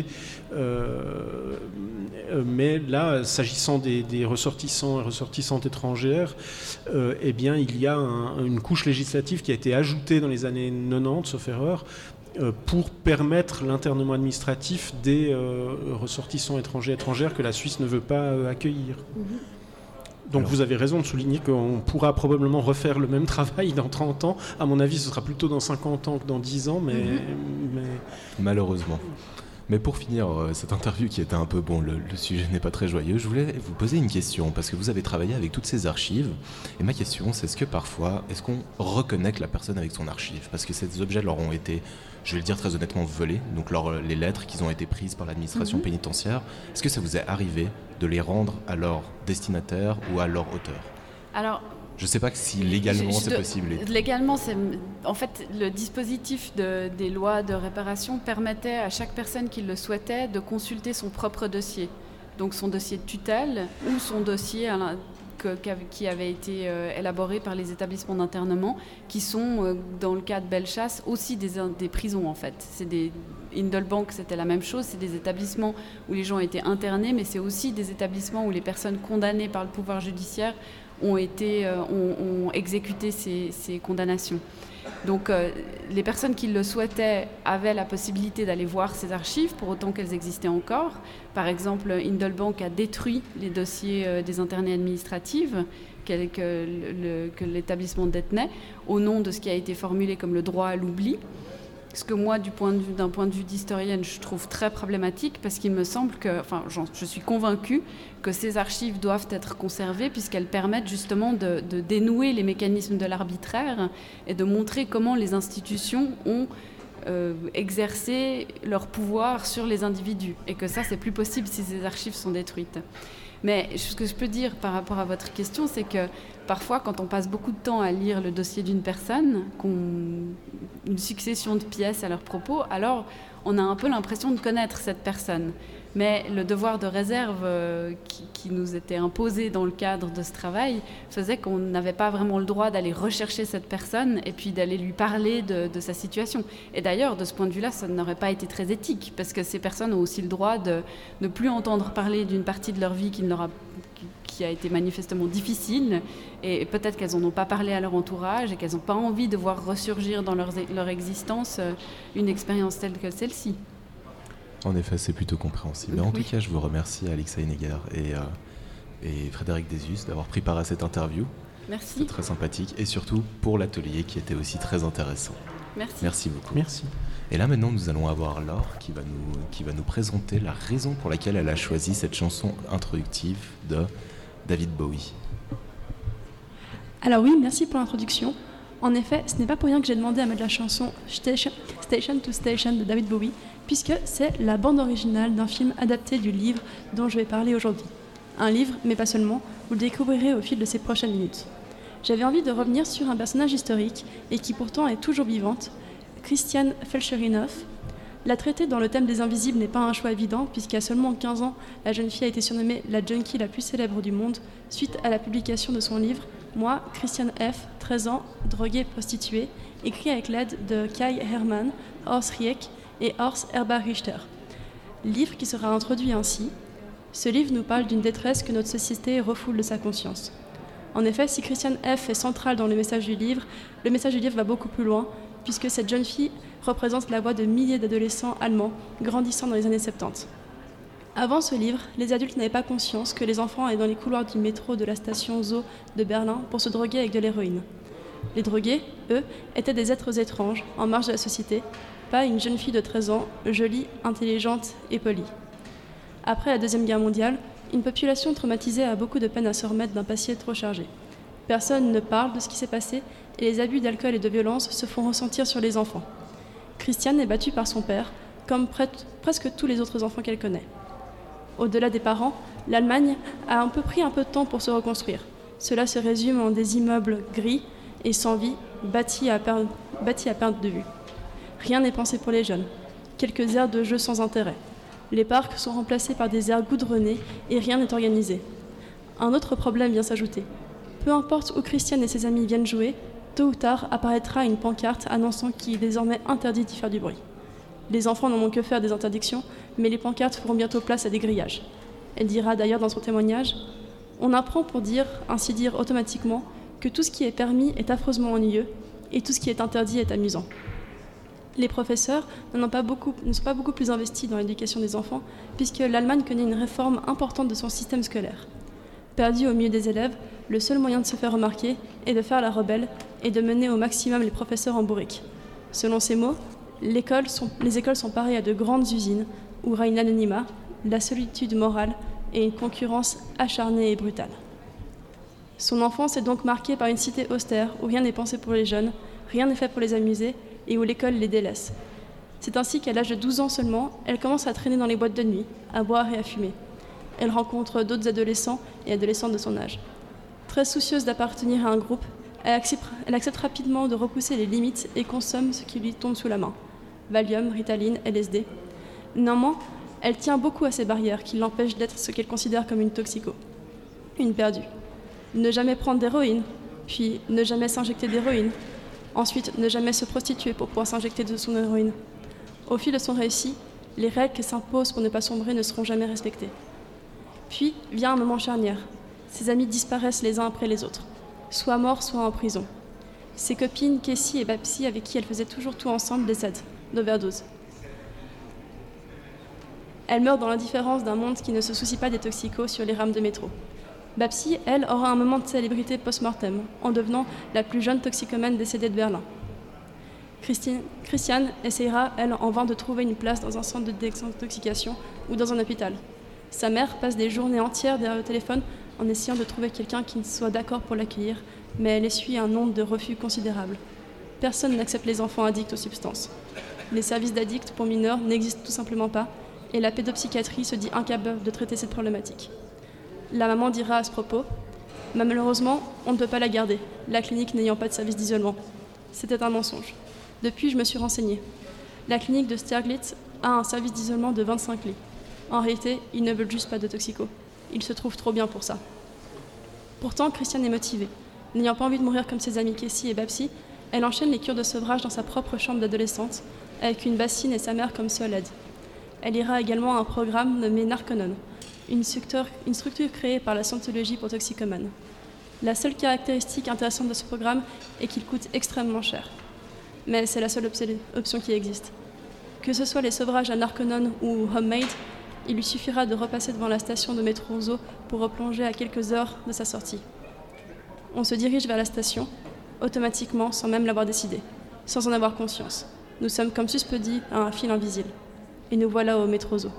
euh, mais là, s'agissant des, des ressortissants et ressortissantes étrangères, euh, eh bien, il y a un, une couche législative qui a été ajoutée dans les années quatre-vingt-dix, sauf erreur, pour permettre l'internement administratif des euh, ressortissants étrangers et étrangères que la Suisse ne veut pas euh, accueillir. Mmh. Donc Alors, vous avez raison de souligner qu'on pourra probablement refaire le même travail dans trente ans. À mon avis, ce sera plutôt dans cinquante ans que dans dix ans, mais... Mhm. mais... malheureusement. Mais pour finir euh, cette interview qui était un peu... Bon, le, le sujet n'est pas très joyeux. Je voulais vous poser une question, parce que vous avez travaillé avec toutes ces archives. Et ma question, c'est est-ce que parfois, est-ce qu'on reconnaît que la personne avec son archive? Parce que ces objets leur ont été, je vais le dire très honnêtement, volés. Donc leur, les lettres qui ont été prises par l'administration Mhm. pénitentiaire. Est-ce que ça vous est arrivé de les rendre à leur destinataire ou à leur auteur? Alors, Je ne sais pas si légalement Je- je c'est de- possible. légalement, c'est en fait le dispositif de- des lois de réparation permettait à chaque personne qui le souhaitait de consulter son propre dossier, donc son dossier de tutelle ou son dossier à la- que- qu'avait- qui avait été euh, élaboré par les établissements d'internement, qui sont euh, dans le cas de Bellechasse aussi des, in- des prisons en fait. C'est des Indelbank, c'était la même chose, c'est des établissements où les gens étaient internés, mais c'est aussi des établissements où les personnes condamnées par le pouvoir judiciaire ont, été, euh, ont, ont exécuté ces, ces condamnations. Donc euh, les personnes qui le souhaitaient avaient la possibilité d'aller voir ces archives pour autant qu'elles existaient encore. Par exemple, Indelbank a détruit les dossiers euh, des internées administratives que, que, le, que l'établissement détenait au nom de ce qui a été formulé comme le droit à l'oubli. Ce que moi, du point de vue, d'un point de vue d'historienne, je trouve très problématique parce qu'il me semble que, enfin, j'en, je suis convaincue que ces archives doivent être conservées puisqu'elles permettent justement de, de dénouer les mécanismes de l'arbitraire et de montrer comment les institutions ont euh, exercé leur pouvoir sur les individus et que ça, c'est plus possible si ces archives sont détruites. Mais ce que je peux dire par rapport à votre question, c'est que parfois, quand on passe beaucoup de temps à lire le dossier d'une personne, qu'on... une succession de pièces à leur propos, alors on a un peu l'impression de connaître cette personne. Mais le devoir de réserve euh, qui, qui nous était imposé dans le cadre de ce travail faisait qu'on n'avait pas vraiment le droit d'aller rechercher cette personne et puis d'aller lui parler de, de sa situation. Et d'ailleurs, de ce point de vue-là, ça n'aurait pas été très éthique, parce que ces personnes ont aussi le droit de ne plus entendre parler d'une partie de leur vie qui, ne leur a, qui a été manifestement difficile, et peut-être qu'elles n'en ont pas parlé à leur entourage et qu'elles n'ont pas envie de voir ressurgir dans leur, leur existence une expérience telle que celle-ci. En effet, c'est plutôt compréhensible. En Oui. tout cas, je vous remercie Alexa Henegger et, euh, et Frédéric Desius d'avoir pris part à cette interview. Merci. C'était très sympathique et surtout pour l'atelier qui était aussi très intéressant. Merci. Merci beaucoup. Merci. Et là maintenant, nous allons avoir Laure qui va nous, qui va nous présenter la raison pour laquelle elle a choisi cette chanson introductive de David Bowie. Alors oui, merci pour l'introduction. En effet, ce n'est pas pour rien que j'ai demandé à mettre la chanson Station, Station to Station de David Bowie, puisque c'est la bande originale d'un film adapté du livre dont je vais parler aujourd'hui. Un livre, mais pas seulement, vous le découvrirez au fil de ces prochaines minutes. J'avais envie de revenir sur un personnage historique, et qui pourtant est toujours vivante, Christiane Felcherinoff. La traiter dans le thème des invisibles n'est pas un choix évident, puisqu'à seulement quinze ans, la jeune fille a été surnommée la junkie la plus célèbre du monde, suite à la publication de son livre « Moi, Christiane F., treize ans, droguée prostituée », écrit avec l'aide de Kai Hermann, Horst Rieck et Horst Erba-Richter. Livre qui sera introduit ainsi. Ce livre nous parle d'une détresse que notre société refoule de sa conscience. En effet, si Christiane F. est centrale dans le message du livre, le message du livre va beaucoup plus loin, puisque cette jeune fille représente la voix de milliers d'adolescents allemands grandissant dans les années soixante-dix. Avant ce livre, les adultes n'avaient pas conscience que les enfants allaient dans les couloirs du métro de la station Zoo de Berlin pour se droguer avec de l'héroïne. Les drogués, eux, étaient des êtres étranges, en marge de la société, pas une jeune fille de treize ans, jolie, intelligente et polie. Après la Deuxième Guerre mondiale, une population traumatisée a beaucoup de peine à se remettre d'un passé trop chargé. Personne ne parle de ce qui s'est passé et les abus d'alcool et de violence se font ressentir sur les enfants. Christiane est battue par son père, comme presque tous les autres enfants qu'elle connaît. Au-delà des parents, l'Allemagne a un peu pris un peu de temps pour se reconstruire. Cela se résume en des immeubles gris et sans vie, bâtis à, per... bâtis à perte de vue. Rien n'est pensé pour les jeunes. Quelques aires de jeux sans intérêt. Les parcs sont remplacés par des aires goudronnées et rien n'est organisé. Un autre problème vient s'ajouter. Peu importe où Christiane et ses amis viennent jouer, tôt ou tard apparaîtra une pancarte annonçant qu'il est désormais interdit d'y faire du bruit. Les enfants n'en ont que faire des interdictions, mais les pancartes feront bientôt place à des grillages. Elle dira d'ailleurs dans son témoignage « On apprend pour dire, ainsi dire automatiquement, que tout ce qui est permis est affreusement ennuyeux et tout ce qui est interdit est amusant. » Les professeurs n'en ont pas beaucoup, ne sont pas beaucoup plus investis dans l'éducation des enfants, puisque l'Allemagne connaît une réforme importante de son système scolaire. Perdu au milieu des élèves, le seul moyen de se faire remarquer est de faire la rebelle et de mener au maximum les professeurs en bourrique. Selon ces mots, l'école sont, les écoles sont pareilles à de grandes usines où règne l'anonymat, la solitude morale et une concurrence acharnée et brutale. Son enfance est donc marquée par une cité austère où rien n'est pensé pour les jeunes, rien n'est fait pour les amuser et où l'école les délaisse. C'est ainsi qu'à l'âge de douze ans seulement, elle commence à traîner dans les boîtes de nuit, à boire et à fumer. Elle rencontre d'autres adolescents et adolescentes de son âge. Très soucieuse d'appartenir à un groupe, elle accepte, elle accepte rapidement de repousser les limites et consomme ce qui lui tombe sous la main. Valium, Ritaline, L S D. Néanmoins, elle tient beaucoup à ces barrières qui l'empêchent d'être ce qu'elle considère comme une toxico, une perdue. Ne jamais prendre d'héroïne, puis ne jamais s'injecter d'héroïne. Ensuite, ne jamais se prostituer pour pouvoir s'injecter de son héroïne. Au fil de son récit, les règles qui s'imposent pour ne pas sombrer ne seront jamais respectées. Puis vient un moment charnière. Ses amis disparaissent les uns après les autres, soit morts, soit en prison. Ses copines, Cassie et Babsy, avec qui elle faisait toujours tout ensemble, décèdent d'overdose. Elle meurt dans l'indifférence d'un monde qui ne se soucie pas des toxicos sur les rames de métro. Babsy, elle, aura un moment de célébrité post-mortem, en devenant la plus jeune toxicomane décédée de Berlin. Christine, Christiane essaiera, elle, en vain de trouver une place dans un centre de désintoxication ou dans un hôpital. Sa mère passe des journées entières derrière le téléphone en essayant de trouver quelqu'un qui soit d'accord pour l'accueillir, mais elle essuie un nombre de refus considérable. Personne n'accepte les enfants addicts aux substances. Les services d'addicts pour mineurs n'existent tout simplement pas, et la pédopsychiatrie se dit incapable de traiter cette problématique. La maman dira à ce propos « Malheureusement, on ne peut pas la garder, la clinique n'ayant pas de service d'isolement. » C'était un mensonge. Depuis, je me suis renseignée. La clinique de Sterglitz a un service d'isolement de vingt-cinq lits. En réalité, ils ne veulent juste pas de toxico. Ils se trouvent trop bien pour ça. Pourtant, Christiane est motivée. N'ayant pas envie de mourir comme ses amies Cassie et Babsy, elle enchaîne les cures de sevrage dans sa propre chambre d'adolescente, avec une bassine et sa mère comme seule aide. Elle ira également à un programme nommé Narconon, une structure, une structure créée par la Scientologie pour toxicomanes. La seule caractéristique intéressante de ce programme est qu'il coûte extrêmement cher. Mais c'est la seule option qui existe. Que ce soit les sevrages à Narconon ou Homemade, il lui suffira de repasser devant la station de métro Roseau pour replonger à quelques heures de sa sortie. On se dirige vers la station, automatiquement, sans même l'avoir décidé, sans en avoir conscience. Nous sommes comme suspendus à un fil invisible. Et nous voilà au métro Roseau.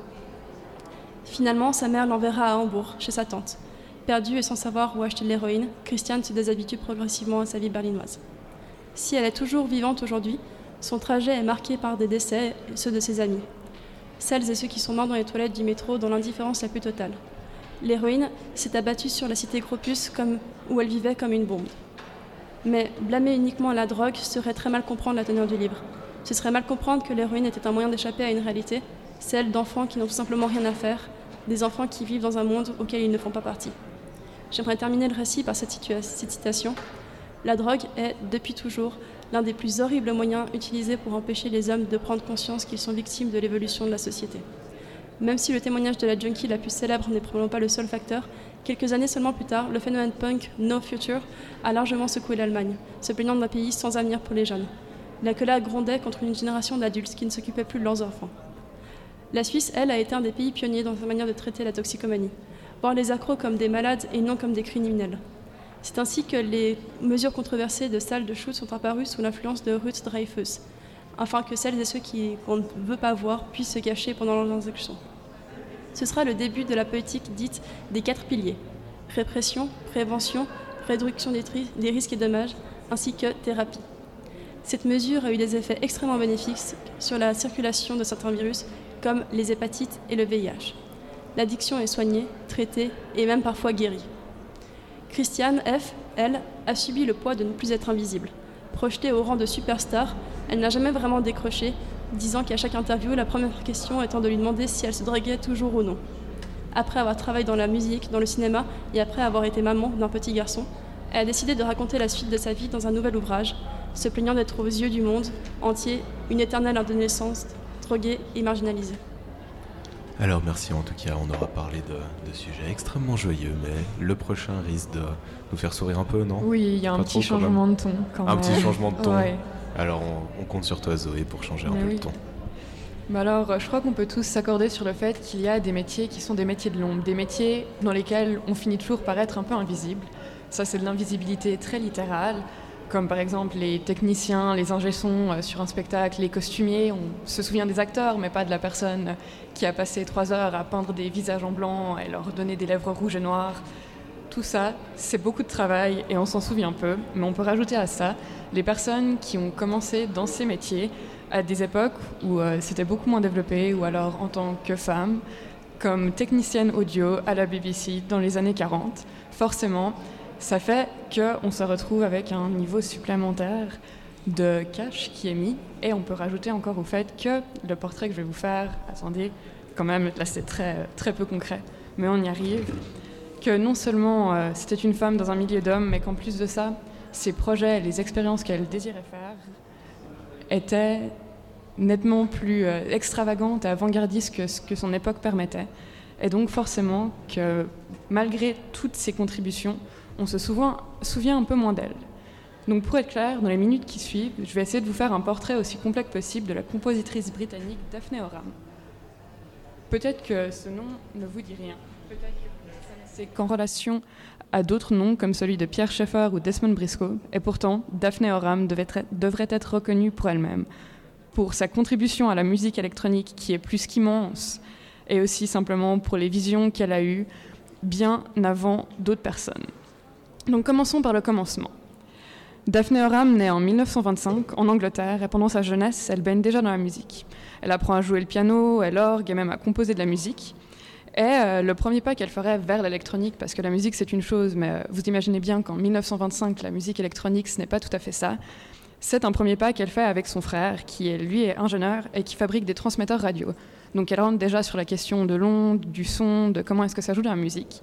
Finalement, sa mère l'enverra à Hambourg, chez sa tante. Perdue et sans savoir où acheter de l'héroïne, Christiane se déshabitue progressivement à sa vie berlinoise. Si elle est toujours vivante aujourd'hui, son trajet est marqué par des décès, ceux de ses amis. Celles et ceux qui sont morts dans les toilettes du métro dans l'indifférence la plus totale. L'héroïne s'est abattue sur la cité Gropus comme, où elle vivait comme une bombe. Mais blâmer uniquement la drogue serait très mal comprendre la teneur du livre. Ce serait mal comprendre que l'héroïne était un moyen d'échapper à une réalité, celle d'enfants qui n'ont tout simplement rien à faire, des enfants qui vivent dans un monde auquel ils ne font pas partie. J'aimerais terminer le récit par cette, situa- cette citation. La drogue est, depuis toujours, l'un des plus horribles moyens utilisés pour empêcher les hommes de prendre conscience qu'ils sont victimes de l'évolution de la société. Même si le témoignage de la junkie la plus célèbre n'est probablement pas le seul facteur, quelques années seulement plus tard, le phénomène punk No Future a largement secoué l'Allemagne, se plaignant d'un pays sans avenir pour les jeunes. La colère grondait contre une génération d'adultes qui ne s'occupaient plus de leurs enfants. La Suisse, elle, a été un des pays pionniers dans sa manière de traiter la toxicomanie, voir les accros comme des malades et non comme des criminels. C'est ainsi que les mesures controversées de salles de shoot sont apparues sous l'influence de Ruth Dreyfus, afin que celles et ceux qui, qu'on ne veut pas voir puissent se cacher pendant leurs exécutions. Ce sera le début de la politique dite des quatre piliers, répression, prévention, réduction des, tri- des risques et dommages, ainsi que thérapie. Cette mesure a eu des effets extrêmement bénéfiques sur la circulation de certains virus, comme les hépatites et le V I H. L'addiction est soignée, traitée et même parfois guérie. Christiane F., elle, a subi le poids de ne plus être invisible. Projetée au rang de superstar, elle n'a jamais vraiment décroché, disant qu'à chaque interview, la première question étant de lui demander si elle se draguait toujours ou non. Après avoir travaillé dans la musique, dans le cinéma et après avoir été maman d'un petit garçon, elle a décidé de raconter la suite de sa vie dans un nouvel ouvrage, se plaignant d'être aux yeux du monde entier une éternelle adolescence, droguée et marginalisée. Alors merci en tout cas, on aura parlé de, de sujets extrêmement joyeux, mais le prochain risque de nous faire sourire un peu, non ? Oui, il y a un Pas petit trop, changement de ton quand Un même. petit changement de ton. Ouais. Alors on, on compte sur toi Zoé pour changer un Mais peu oui. le ton. Bah alors, je crois qu'on peut tous s'accorder sur le fait qu'il y a des métiers qui sont des métiers de l'ombre, des métiers dans lesquels on finit toujours par être un peu invisible. Ça, c'est de l'invisibilité très littérale, comme par exemple les techniciens, les ingé-sons euh, sur un spectacle, les costumiers. On se souvient des acteurs, mais pas de la personne qui a passé trois heures à peindre des visages en blanc et leur donner des lèvres rouges et noires. Tout ça, c'est beaucoup de travail et on s'en souvient peu, mais on peut rajouter à ça les personnes qui ont commencé dans ces métiers à des époques où euh, c'était beaucoup moins développé, ou alors en tant que femme, comme technicienne audio à la B B C dans les années quarante. Forcément, ça fait qu'on se retrouve avec un niveau supplémentaire de cash qui est mis, et on peut rajouter encore au fait que le portrait que je vais vous faire, attendez, quand même, là c'est très, très peu concret, mais on y arrive, que non seulement euh, c'était une femme dans un milieu d'hommes, mais qu'en plus de ça, ses projets et les expériences qu'elle désirait faire étaient nettement plus euh, extravagantes et avant-gardistes que ce que son époque permettait. Et donc forcément que malgré toutes ces contributions, on se souvient, souvient un peu moins d'elle. Donc pour être clair, dans les minutes qui suivent, je vais essayer de vous faire un portrait aussi complet que possible de la compositrice britannique Daphne Oram. Peut-être que ce nom ne vous dit rien, peut-être que vous ne connaissez qu'en relation à d'autres noms comme celui de Pierre Schaeffer ou Desmond Briscoe, et pourtant Daphne Oram devait être, devrait être reconnue pour elle-même, pour sa contribution à la musique électronique qui est plus qu'immense, et aussi simplement pour les visions qu'elle a eues bien avant d'autres personnes. Donc commençons par le commencement. Daphne Oram naît en mille neuf cent vingt-cinq en Angleterre, et pendant sa jeunesse, elle baigne déjà dans la musique. Elle apprend à jouer le piano, et l'orgue, et même à composer de la musique. Et euh, le premier pas qu'elle ferait vers l'électronique, parce que la musique c'est une chose, mais euh, vous imaginez bien qu'en mille neuf cent vingt-cinq, la musique électronique ce n'est pas tout à fait ça. C'est un premier pas qu'elle fait avec son frère, qui est, lui est ingénieur et qui fabrique des transmetteurs radio. Donc elle rentre déjà sur la question de l'onde, du son, de comment est-ce que ça joue dans la musique.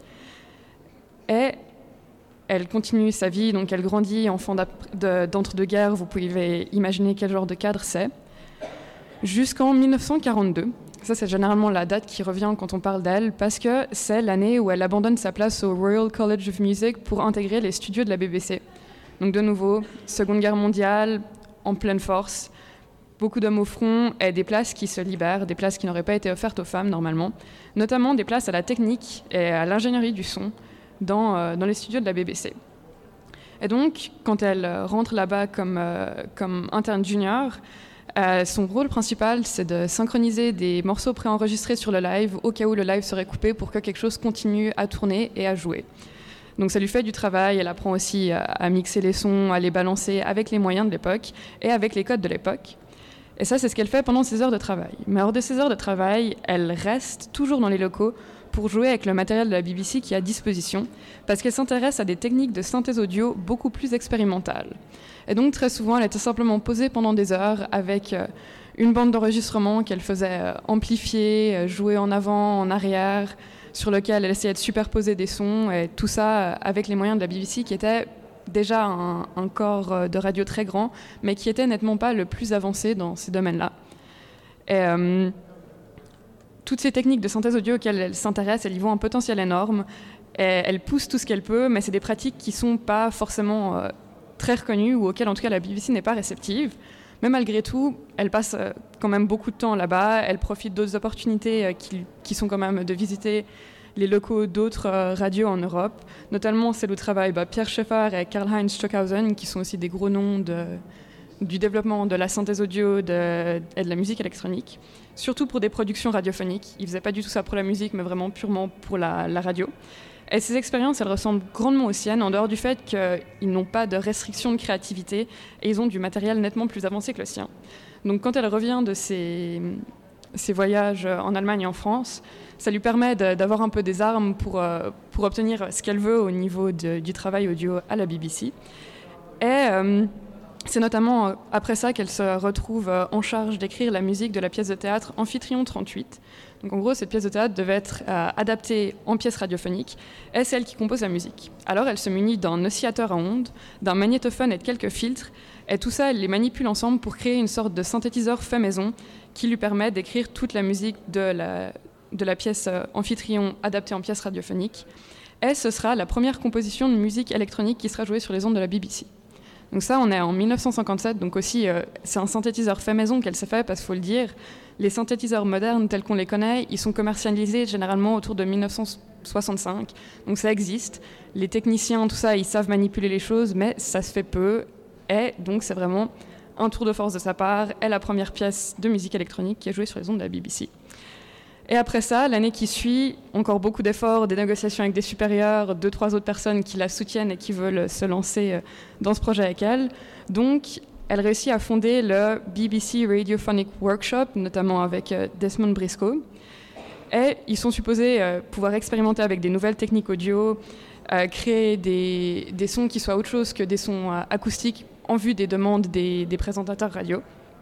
Et elle continue sa vie, donc elle grandit, enfant d'entre-deux-guerres, vous pouvez imaginer quel genre de cadre c'est, jusqu'en mille neuf cent quarante-deux. Ça, c'est généralement la date qui revient quand on parle d'elle, parce que c'est l'année où elle abandonne sa place au Royal College of Music pour intégrer les studios de la B B C. Donc de nouveau, Seconde Guerre mondiale, en pleine force, beaucoup d'hommes au front et des places qui se libèrent, des places qui n'auraient pas été offertes aux femmes normalement, notamment des places à la technique et à l'ingénierie du son dans, euh, dans les studios de la B B C. Et donc, quand elle rentre là-bas comme, euh, comme interne junior, Euh, son rôle principal, c'est de synchroniser des morceaux préenregistrés sur le live au cas où le live serait coupé pour que quelque chose continue à tourner et à jouer. Donc ça lui fait du travail, elle apprend aussi à, à mixer les sons, à les balancer avec les moyens de l'époque et avec les codes de l'époque. Et ça, c'est ce qu'elle fait pendant ses heures de travail. Mais hors de ses heures de travail, elle reste toujours dans les locaux pour jouer avec le matériel de la B B C qui est à disposition, parce qu'elle s'intéresse à des techniques de synthèse audio beaucoup plus expérimentales. Et donc très souvent, elle était simplement posée pendant des heures avec euh, une bande d'enregistrement qu'elle faisait euh, amplifier, euh, jouer en avant, en arrière, sur lequel elle essayait de superposer des sons, et tout ça euh, avec les moyens de la B B C qui était déjà un, un corps de radio très grand, mais qui était nettement pas le plus avancé dans ces domaines-là. Et, euh, toutes ces techniques de synthèse audio auxquelles elle s'intéresse, elles y voient un potentiel énorme, et elle pousse tout ce qu'elle peut, mais c'est des pratiques qui sont pas forcément euh, très reconnues, ou auxquelles en tout cas la B B C n'est pas réceptive. Mais malgré tout, elle passe euh, quand même beaucoup de temps là-bas, elle profite d'autres opportunités euh, qui, qui sont quand même de visiter les locaux d'autres euh, radios en Europe, notamment celles où travaillent bah, Pierre Schaeffer et Karl-Heinz Stockhausen, qui sont aussi des gros noms de, du développement de la synthèse audio de, et de la musique électronique, surtout pour des productions radiophoniques. Ils ne faisaient pas du tout ça pour la musique, mais vraiment purement pour la, la radio. Et ces expériences, elles ressemblent grandement aux siennes, en dehors du fait qu'ils n'ont pas de restrictions de créativité et ils ont du matériel nettement plus avancé que le sien. Donc quand elle revient de ses, ses voyages en Allemagne et en France, ça lui permet de, d'avoir un peu des armes pour, euh, pour obtenir ce qu'elle veut au niveau de, du travail audio à la B B C. Et euh, c'est notamment après ça qu'elle se retrouve en charge d'écrire la musique de la pièce de théâtre Amphitryon trente-huit. Donc en gros, cette pièce de théâtre devait être euh, adaptée en pièce radiophonique, et c'est elle qui compose la musique. Alors elle se munit d'un oscillateur à ondes, d'un magnétophone et de quelques filtres, et tout ça, elle les manipule ensemble pour créer une sorte de synthétiseur fait maison qui lui permet d'écrire toute la musique de la, de la pièce euh, Amphitryon adaptée en pièce radiophonique. Et ce sera la première composition de musique électronique qui sera jouée sur les ondes de la B B C. Donc ça, on est en mille neuf cent cinquante-sept, donc aussi, euh, c'est un synthétiseur fait maison qu'elle s'est fait, parce qu'il faut le dire, les synthétiseurs modernes tels qu'on les connaît, ils sont commercialisés généralement autour de mille neuf cent soixante-cinq, donc ça existe. Les techniciens, tout ça, ils savent manipuler les choses, mais ça se fait peu, et donc c'est vraiment un tour de force de sa part, est la première pièce de musique électronique qui est jouée sur les ondes de la B B C. Et après ça, l'année qui suit, encore beaucoup d'efforts, des négociations avec des supérieurs, deux, trois autres personnes qui la soutiennent et qui veulent se lancer dans ce projet avec elle. Donc, elle réussit à fonder le B B C Radiophonic Workshop, notamment avec Desmond Briscoe. Et ils sont supposés pouvoir expérimenter avec des nouvelles techniques audio, créer des, des sons qui soient autre chose que des sons acoustiques en vue des demandes des, des présentateurs radio.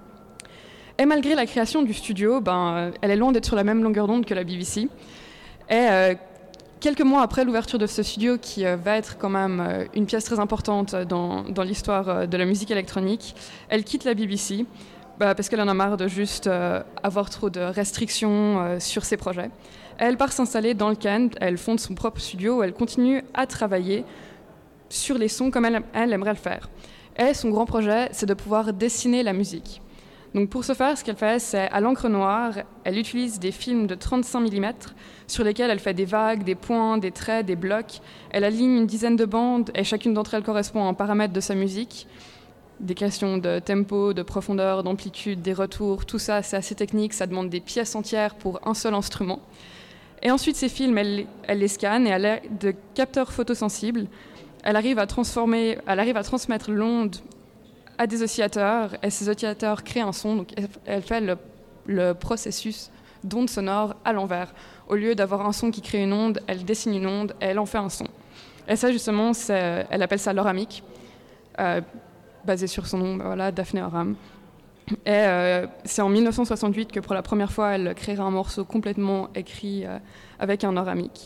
Et malgré la création du studio, ben, elle est loin d'être sur la même longueur d'onde que la B B C. Et euh, quelques mois après l'ouverture de ce studio, qui euh, va être quand même euh, une pièce très importante dans, dans l'histoire euh, de la musique électronique, elle quitte la B B C bah, parce qu'elle en a marre de juste euh, avoir trop de restrictions euh, sur ses projets. Et elle part s'installer dans le Kent, elle fonde son propre studio, où elle continue à travailler sur les sons comme elle, elle aimerait le faire. Et son grand projet, c'est de pouvoir dessiner la musique. Donc pour ce faire, ce qu'elle fait, c'est à l'encre noire, elle utilise des films de trente-cinq millimètres sur lesquels elle fait des vagues, des points, des traits, des blocs. Elle aligne une dizaine de bandes et chacune d'entre elles correspond à un paramètre de sa musique. Des questions de tempo, de profondeur, d'amplitude, des retours, tout ça, c'est assez technique, ça demande des pièces entières pour un seul instrument. Et ensuite, ces films, elle, elle les scanne et à l'aide de capteurs photosensibles, elle arrive à transformer, elle arrive à transmettre l'onde à des oscillateurs, et ces oscillateurs créent un son, donc elle fait le, le processus d'onde sonore à l'envers. Au lieu d'avoir un son qui crée une onde, elle dessine une onde et elle en fait un son. Et ça, justement, c'est, elle appelle ça l'oramique, euh, basé sur son nom, voilà, Daphne Oram. Et euh, c'est en mille neuf cent soixante-huit que pour la première fois, elle créera un morceau complètement écrit euh, avec un oramique.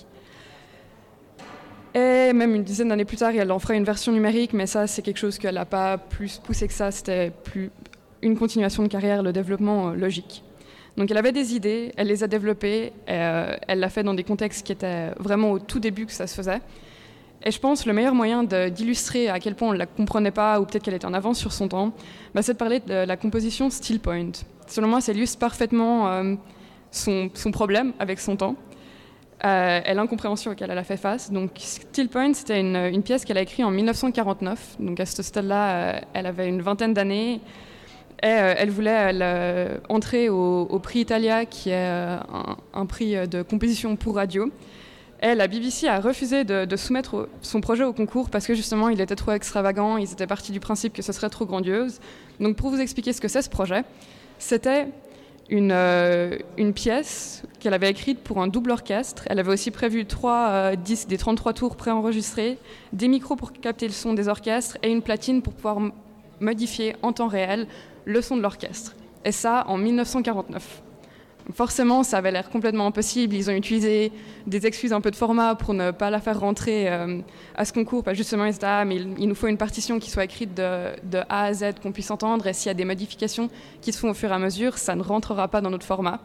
Et même une dizaine d'années plus tard, elle en fera une version numérique, mais ça, c'est quelque chose qu'elle n'a pas plus poussé que ça. C'était plus une continuation de carrière, le développement euh, logique. Donc elle avait des idées, elle les a développées, et, euh, elle l'a fait dans des contextes qui étaient vraiment au tout début que ça se faisait. Et je pense que le meilleur moyen de, d'illustrer à quel point on ne la comprenait pas, ou peut-être qu'elle était en avance sur son temps, bah, c'est de parler de la composition Still Point. Selon moi, ça illustre parfaitement euh, son, son problème avec son temps. Euh, et l'incompréhension auquel elle a fait face. Donc, Still Point, c'était une, une pièce qu'elle a écrite en mille neuf cent quarante-neuf. Donc, à ce stade-là, euh, elle avait une vingtaine d'années. Et euh, elle voulait elle, euh, entrer au, au prix Italia, qui est euh, un, un prix de composition pour radio. Et la B B C a refusé de, de soumettre au, son projet au concours parce que, justement, il était trop extravagant. Ils étaient partis du principe que ce serait trop grandiose. Donc, pour vous expliquer ce que c'est ce projet, c'était Une, euh, une pièce qu'elle avait écrite pour un double orchestre. Elle avait aussi prévu trois euh, disques des trente-trois tours préenregistrés, des micros pour capter le son des orchestres et une platine pour pouvoir m- modifier en temps réel le son de l'orchestre. Et ça, en mille neuf cent quarante-neuf. Forcément, ça avait l'air complètement impossible. Ils ont utilisé des excuses un peu de format pour ne pas la faire rentrer euh, à ce concours. Parce que justement, ils se disaient, ah, mais il, il nous faut une partition qui soit écrite de, de A à Z, qu'on puisse entendre. Et s'il y a des modifications qui se font au fur et à mesure, ça ne rentrera pas dans notre format.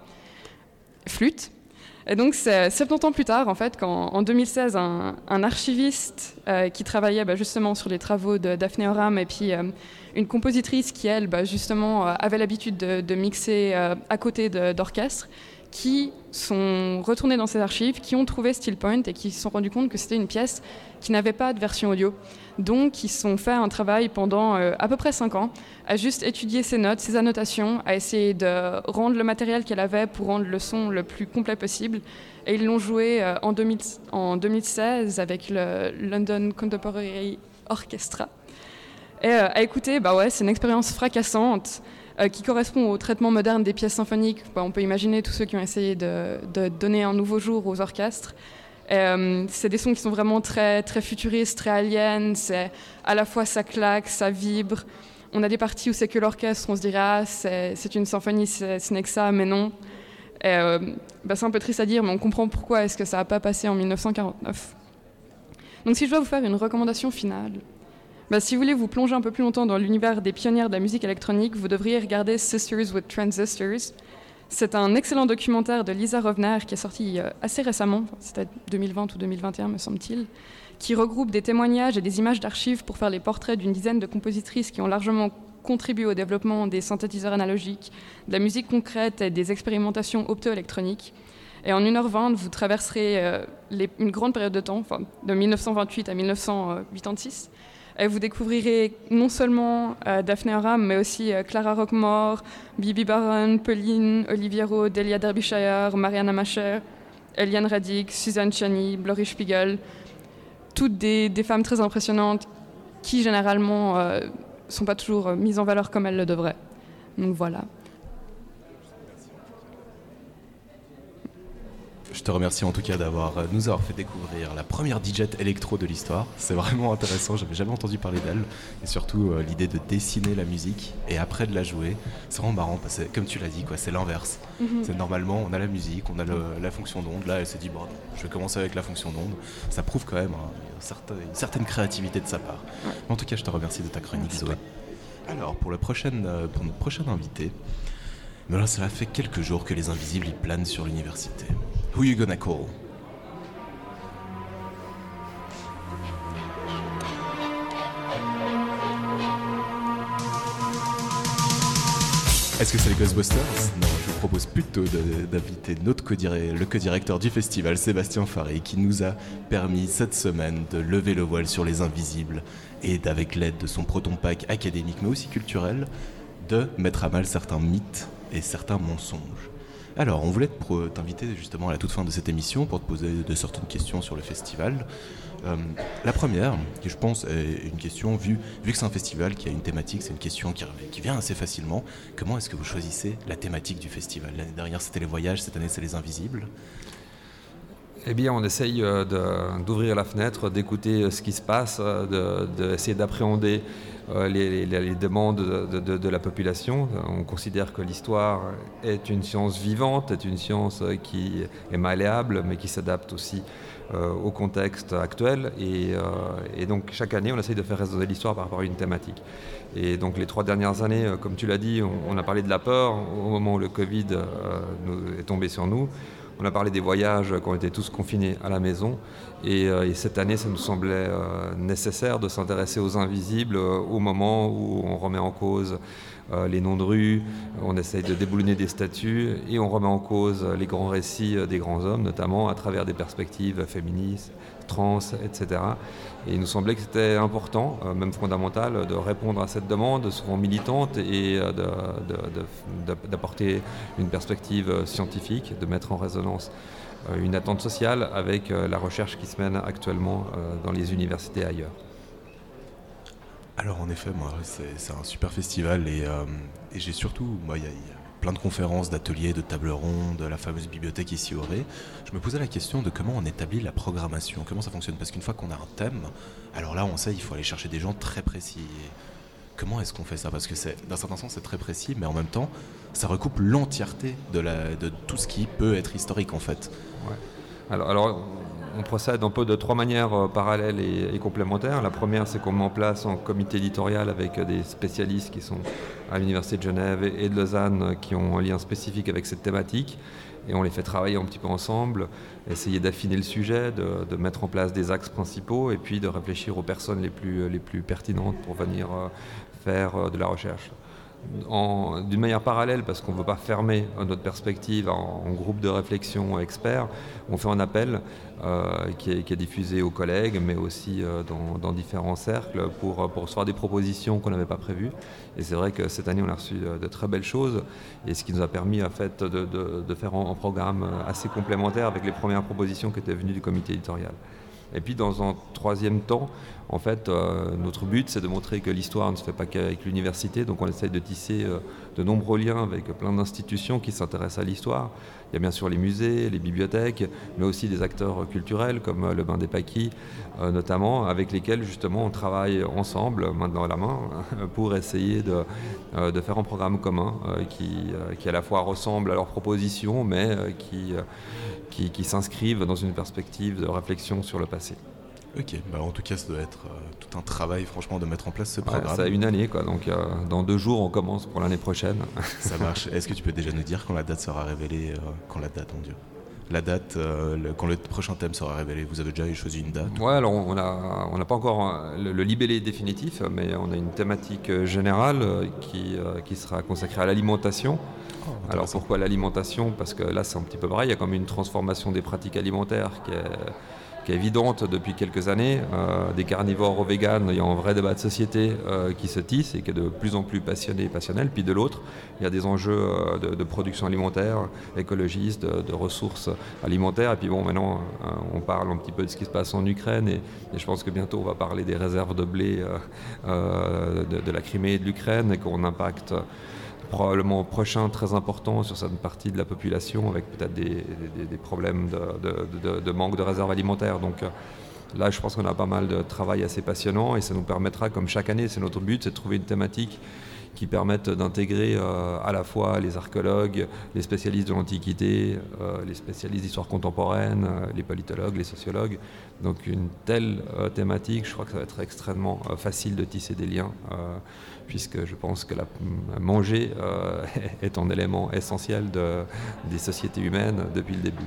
Flûte. Et donc, c'est soixante-dix ans plus tard, en fait, quand en deux mille seize, un, un archiviste euh, qui travaillait bah, justement sur les travaux de Daphne Oram et puis euh, une compositrice qui, elle, bah, justement, euh, avait l'habitude de, de mixer euh, à côté de, d'orchestres, qui sont retournés dans ces archives, qui ont trouvé Still Point et qui se sont rendus compte que c'était une pièce qui n'avait pas de version audio. Donc, ils se sont fait un travail pendant euh, à peu près cinq ans à juste étudier ses notes, ses annotations, à essayer de rendre le matériel qu'elle avait pour rendre le son le plus complet possible. Et ils l'ont joué euh, en, deux mille, en deux mille seize avec le London Contemporary Orchestra. Et euh, à écouter, bah ouais, c'est une expérience fracassante euh, qui correspond au traitement moderne des pièces symphoniques. Bah, on peut imaginer tous ceux qui ont essayé de, de donner un nouveau jour aux orchestres. Et, euh, c'est des sons qui sont vraiment très, très futuristes, très aliens. C'est, à la fois, ça claque, ça vibre. On a des parties où c'est que l'orchestre, on se dirait ah, c'est, c'est une symphonie, c'est, ce n'est que ça, mais non. Et, euh, bah, c'est un peu triste à dire, mais on comprend pourquoi est-ce que ça n'a pas passé en mille neuf cent quarante-neuf. Donc si je dois vous faire une recommandation finale, bah, si vous voulez vous plonger un peu plus longtemps dans l'univers des pionnières de la musique électronique, vous devriez regarder Sisters with Transistors. C'est un excellent documentaire de Lisa Rovner qui est sorti assez récemment, c'était deux mille vingt ou deux mille vingt et un me semble-t-il, qui regroupe des témoignages et des images d'archives pour faire les portraits d'une dizaine de compositrices qui ont largement contribué au développement des synthétiseurs analogiques, de la musique concrète et des expérimentations optoélectroniques. Et en une heure vingt, vous traverserez euh, les, une grande période de temps, enfin, de mille neuf cent vingt-huit à mille neuf cent quatre-vingt-six. Et vous découvrirez non seulement euh, Daphné Aram, mais aussi euh, Clara Roquemore, Bibi Baron, Pauline Oliviero, Delia Derbyshire, Mariana Macher, Eliane Radic, Suzanne Ciani, Blory Spiegel, toutes des, des femmes très impressionnantes qui, généralement, ne euh, sont pas toujours euh, mises en valeur comme elles le devraient. Donc voilà. Je te remercie en tout cas d'avoir euh, nous avoir fait découvrir la première D J électro de l'histoire. C'est vraiment intéressant, j'avais jamais entendu parler d'elle. Et surtout euh, l'idée de dessiner la musique et après de la jouer. C'est vraiment marrant parce que comme tu l'as dit, quoi, c'est l'inverse. Mm-hmm. C'est normalement on a la musique, on a le, la fonction d'onde. Là elle s'est dit bon, je vais commencer avec la fonction d'onde. Ça prouve quand même hein, une, certaine, une certaine créativité de sa part. Ouais. En tout cas je te remercie de ta chronique Zoé. Alors pour, le prochain, euh, pour notre prochain invité, mais là cela fait quelques jours que les invisibles y planent sur l'université. Who you gonna call? Est-ce que c'est les Ghostbusters? Non, je vous propose plutôt de, d'inviter notre co-direct, le co-directeur du festival, Sébastien Faré, qui nous a permis cette semaine de lever le voile sur les invisibles et d'avec l'aide de son proton pack académique mais aussi culturel, de mettre à mal certains mythes et certains mensonges. Alors, on voulait t'inviter justement à la toute fin de cette émission pour te poser de certaines questions sur le festival. Euh, la première, qui je pense est une question, vu, vu que c'est un festival qui a une thématique, c'est une question qui, qui vient assez facilement. Comment est-ce que vous choisissez la thématique du festival? L'année dernière, c'était les voyages, cette année, c'est les invisibles. Eh bien, on essaye de, d'ouvrir la fenêtre, d'écouter ce qui se passe, de, d'essayer d'appréhender les, les, les demandes de, de, de la population. On considère que l'histoire est une science vivante, est une science qui est malléable, mais qui s'adapte aussi euh, au contexte actuel. Et, euh, et donc, chaque année, on essaye de faire résonner l'histoire par rapport à une thématique. Et donc, les trois dernières années, comme tu l'as dit, on, on a parlé de la peur au moment où le Covid euh, nous, est tombé sur nous. On a parlé des voyages qu'on était tous confinés à la maison et, euh, et cette année ça nous semblait euh, nécessaire de s'intéresser aux invisibles euh, au moment où on remet en cause euh, les noms de rues, on essaye de déboulonner des statues et on remet en cause les grands récits des grands hommes, notamment à travers des perspectives féministes, trans, et cetera. Et il nous semblait que c'était important, euh, même fondamental, de répondre à cette demande, souvent militante, et euh, de, de, de, de, d'apporter une perspective scientifique, de mettre en résonance euh, une attente sociale avec euh, la recherche qui se mène actuellement euh, dans les universités et ailleurs. Alors en effet, moi, c'est, c'est un super festival et, euh, et j'ai surtout, moi, il y a, y a plein de conférences, d'ateliers, de tables rondes, la fameuse bibliothèque ici au Ré. Je me posais la question de comment on établit la programmation, comment ça fonctionne. Parce qu'une fois qu'on a un thème, alors là on sait il faut aller chercher des gens très précis. Et comment est-ce qu'on fait ça? Parce que c'est, d'un certain sens c'est très précis, mais en même temps ça recoupe l'entièreté de, la, de tout ce qui peut être historique en fait. Ouais. Alors, alors on procède un peu de trois manières euh, parallèles et, et complémentaires. La première, c'est qu'on met en place un comité éditorial avec euh, des spécialistes qui sont à l'Université de Genève et, et de Lausanne euh, qui ont un lien spécifique avec cette thématique. Et on les fait travailler un petit peu ensemble, essayer d'affiner le sujet, de, de mettre en place des axes principaux et puis de réfléchir aux personnes les plus, les plus pertinentes pour venir euh, faire euh, de la recherche. En, d'une manière parallèle, parce qu'on ne veut pas fermer notre perspective en, en groupe de réflexion experts, on fait un appel euh, qui, est, qui est diffusé aux collègues, mais aussi euh, dans, dans différents cercles pour, pour recevoir des propositions qu'on n'avait pas prévues. Et c'est vrai que cette année, on a reçu de très belles choses, et ce qui nous a permis en fait, de, de, de faire un, un programme assez complémentaire avec les premières propositions qui étaient venues du comité éditorial. Et puis dans un troisième temps, en fait, euh, notre but c'est de montrer que l'histoire ne se fait pas qu'avec l'université, donc on essaye de tisser euh, de nombreux liens avec plein d'institutions qui s'intéressent à l'histoire. Il y a bien sûr les musées, les bibliothèques, mais aussi des acteurs culturels comme euh, le Bain des Paquis, euh, notamment, avec lesquels justement on travaille ensemble, main dans la main, pour essayer de, euh, de faire un programme commun euh, qui, euh, qui à la fois ressemble à leurs propositions, mais euh, qui... Euh, Qui, qui s'inscrivent dans une perspective de réflexion sur le passé. Ok, bah en tout cas ça doit être euh, tout un travail franchement de mettre en place ce programme. Ouais, ça a une année quoi, donc euh, dans deux jours on commence pour l'année prochaine. Ça marche. Est-ce que tu peux déjà nous dire quand la date sera révélée, euh, quand la date, mon Dieu? la date, euh, le, quand le prochain thème sera révélé? Vous avez déjà choisi une date? Ouais, alors on n'a on n'a pas encore le, le libellé définitif, mais on a une thématique générale qui, euh, qui sera consacrée à l'alimentation. Oh, alors pourquoi l'alimentation? Parce que là c'est un petit peu pareil, il y a comme une transformation des pratiques alimentaires qui est, qui est évidente depuis quelques années. Euh, des carnivores aux véganes, il y a un vrai débat de société euh, qui se tisse et qui est de plus en plus passionné et passionnel. Puis de l'autre, il y a des enjeux euh, de, de production alimentaire, écologiste, de, de ressources alimentaires. Et puis bon, maintenant, euh, on parle un petit peu de ce qui se passe en Ukraine et, et je pense que bientôt on va parler des réserves de blé euh, euh, de, de la Crimée et de l'Ukraine et qu'on impacte probablement prochain très important sur certaines parties de la population avec peut-être des, des, des problèmes de, de, de, de manque de réserves alimentaires. Donc là, je pense qu'on a pas mal de travail assez passionnant et ça nous permettra, comme chaque année, c'est notre but, c'est de trouver une thématique qui permette d'intégrer euh, à la fois les archéologues, les spécialistes de l'Antiquité, euh, les spécialistes d'histoire contemporaine, euh, les politologues, les sociologues. Donc une telle euh, thématique, je crois que ça va être extrêmement euh, facile de tisser des liens, euh, puisque je pense que la, manger euh, est un élément essentiel de, des sociétés humaines depuis le début.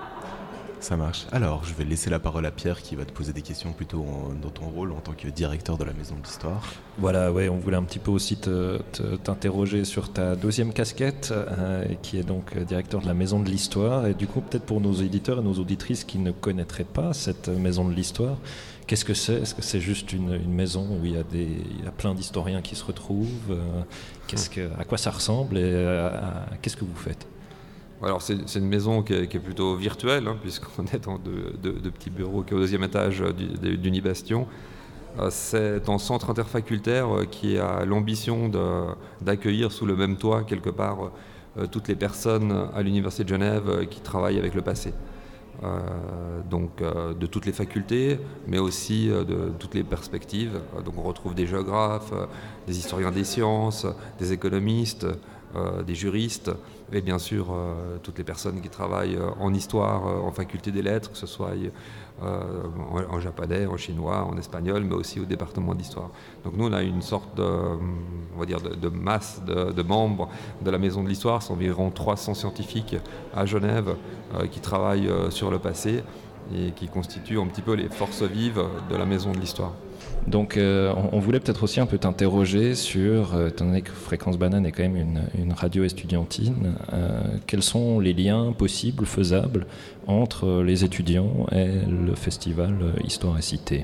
Ça marche. Alors, je vais laisser la parole à Pierre qui va te poser des questions plutôt en, dans ton rôle en tant que directeur de la Maison de l'Histoire. Voilà, ouais, on voulait un petit peu aussi te, te, t'interroger sur ta deuxième casquette, euh, qui est donc directeur de la Maison de l'Histoire. Et du coup, peut-être pour nos éditeurs et nos auditrices qui ne connaîtraient pas cette Maison de l'Histoire, qu'est-ce que c'est? Est-ce que c'est juste une, une maison où il y a, des, il y a plein d'historiens qui se retrouvent? euh, qu'est-ce que, À quoi ça ressemble et à, à, qu'est-ce que vous faites? Alors c'est, c'est une maison qui est, qui est plutôt virtuelle, hein, puisqu'on est dans de, de, de petits bureaux qui est au deuxième étage du, d'Unibastion. Euh, c'est un centre interfacultaire euh, qui a l'ambition de, d'accueillir sous le même toit, quelque part, euh, toutes les personnes à l'Université de Genève euh, qui travaillent avec le passé. Euh, donc euh, de toutes les facultés, mais aussi euh, de toutes les perspectives. Euh, donc on retrouve des géographes, euh, des historiens des sciences, des économistes, euh, des juristes, et bien sûr euh, toutes les personnes qui travaillent euh, en histoire, euh, en faculté des lettres, que ce soit euh, en, en japonais, en chinois, en espagnol, mais aussi au département d'histoire. Donc nous on a une sorte de, on va dire de, de masse de, de membres de la Maison de l'Histoire, c'est environ trois cents scientifiques à Genève euh, qui travaillent euh, sur le passé et qui constituent un petit peu les forces vives de la Maison de l'Histoire. Donc euh, on voulait peut-être aussi un peu t'interroger sur, euh, étant donné que Fréquence Banane est quand même une, une radio estudiantine, euh, quels sont les liens possibles, faisables, entre les étudiants et le festival Histoire et Cité?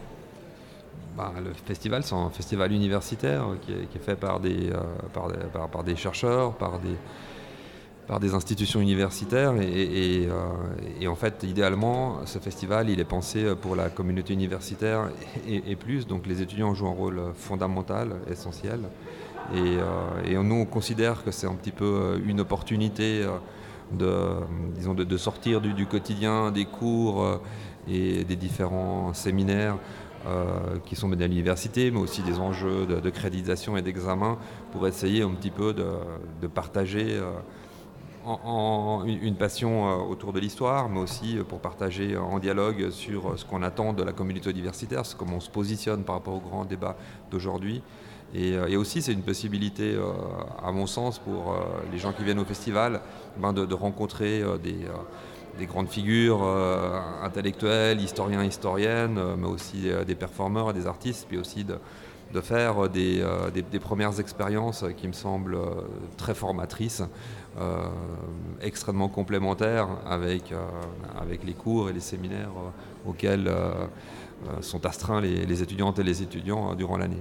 Bah, le festival, c'est un festival universitaire qui est, qui est fait par des, euh, par, des, par, par des chercheurs, par des, par des institutions universitaires et, et, et, euh, et en fait idéalement ce festival il est pensé pour la communauté universitaire et, et plus, donc les étudiants jouent un rôle fondamental, essentiel et, euh, et nous on considère que c'est un petit peu une opportunité de, disons, de, de sortir du, du quotidien, des cours et des différents séminaires Euh, qui sont menés à l'université, mais aussi des enjeux de, de créditation et d'examen pour essayer un petit peu de, de partager euh, en, en une passion euh, autour de l'histoire, mais aussi pour partager en dialogue sur ce qu'on attend de la communauté universitaire, comment on se positionne par rapport au grand débat d'aujourd'hui. Et, et aussi, c'est une possibilité, euh, à mon sens, pour euh, les gens qui viennent au festival, ben de, de rencontrer euh, des... Euh, des grandes figures euh, intellectuelles, historiens, historiennes, euh, mais aussi euh, des performeurs, des artistes, puis aussi de, de faire des, euh, des, des premières expériences qui me semblent euh, très formatrices, euh, extrêmement complémentaires avec, euh, avec les cours et les séminaires euh, auxquels euh, sont astreints les, les étudiantes et les étudiants euh, durant l'année.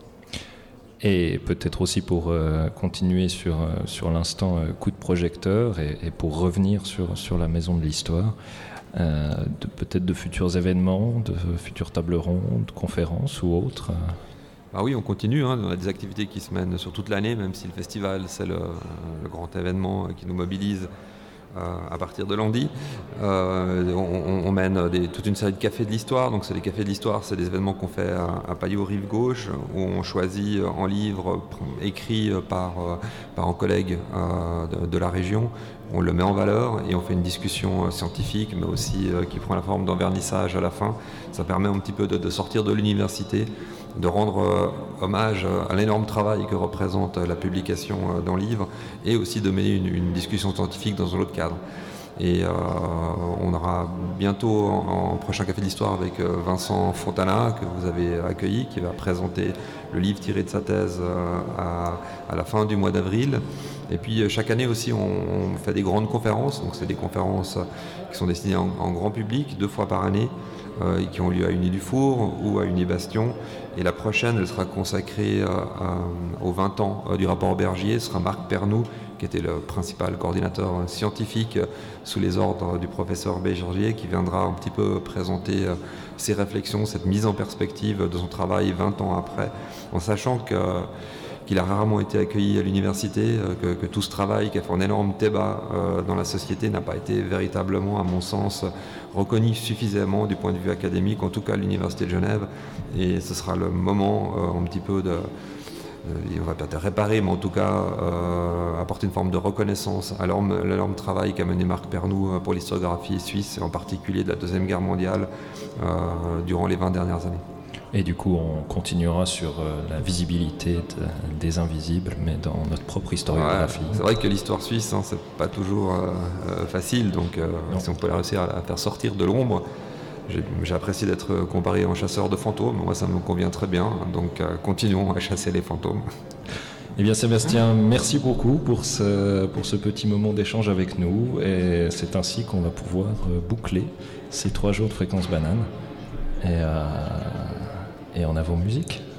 Et peut-être aussi pour euh, continuer sur, euh, sur l'instant euh, coup de projecteur et, et pour revenir sur, sur la Maison de l'Histoire, euh, de, peut-être de futurs événements, de futures tables rondes, conférences ou autres. Ah oui, on continue, hein, on a des activités qui se mènent sur toute l'année, même si le festival c'est le, le grand événement qui nous mobilise euh, à partir de lundi. Euh, on, on mène des, toute une série de cafés de l'histoire, donc c'est des cafés de l'histoire, c'est des événements qu'on fait à, à Paillot Rive Gauche, où on choisit un livre écrit par, par un collègue euh, de, de la région, on le met en valeur et on fait une discussion scientifique, mais aussi euh, qui prend la forme d'un vernissage à la fin. Ça permet un petit peu de, de sortir de l'université, de rendre euh, hommage à l'énorme travail que représente la publication euh, d'un livre et aussi de mener une, une discussion scientifique dans un autre cadre. Et euh, on aura bientôt en, en prochain Café de l'Histoire avec euh, Vincent Fontana, que vous avez accueilli, qui va présenter le livre tiré de sa thèse euh, à, à la fin du mois d'avril. Et puis euh, chaque année aussi, on, on fait des grandes conférences. Donc c'est des conférences qui sont destinées en, en grand public, deux fois par année, euh, qui ont lieu à Unis-du-Four ou à Unis-Bastion. Et la prochaine, elle sera consacrée euh, à, aux vingt ans euh, du rapport Bergier. Ce sera Marc Pernoud, qui était le principal coordinateur scientifique sous les ordres du professeur Bergier, qui viendra un petit peu présenter ses réflexions, cette mise en perspective de son travail vingt ans après, en sachant que, qu'il a rarement été accueilli à l'université, que, que tout ce travail qui a fait un énorme débat dans la société n'a pas été véritablement, à mon sens, reconnu suffisamment du point de vue académique, en tout cas à l'Université de Genève. Et ce sera le moment un petit peu de... on va peut-être réparer, mais en tout cas euh, apporter une forme de reconnaissance à l'énorme, l'énorme travail qu'a mené Marc Pernoud pour l'historiographie suisse, et en particulier de la Deuxième Guerre mondiale, euh, durant les vingt dernières années. Et du coup, on continuera sur euh, la visibilité de, des invisibles, mais dans notre propre historiographie. Ouais, c'est vrai que l'histoire suisse, hein, c'est pas toujours euh, facile, donc euh, si on peut réussir à la faire sortir de l'ombre. J'ai, j'ai apprécié d'être comparé en chasseur de fantômes. Moi, ça me convient très bien. Donc, euh, continuons à chasser les fantômes. Eh bien, Sébastien, merci beaucoup pour ce, pour ce petit moment d'échange avec nous. Et c'est ainsi qu'on va pouvoir boucler ces trois jours de Fréquence Banane. Et, euh, et en avant musique.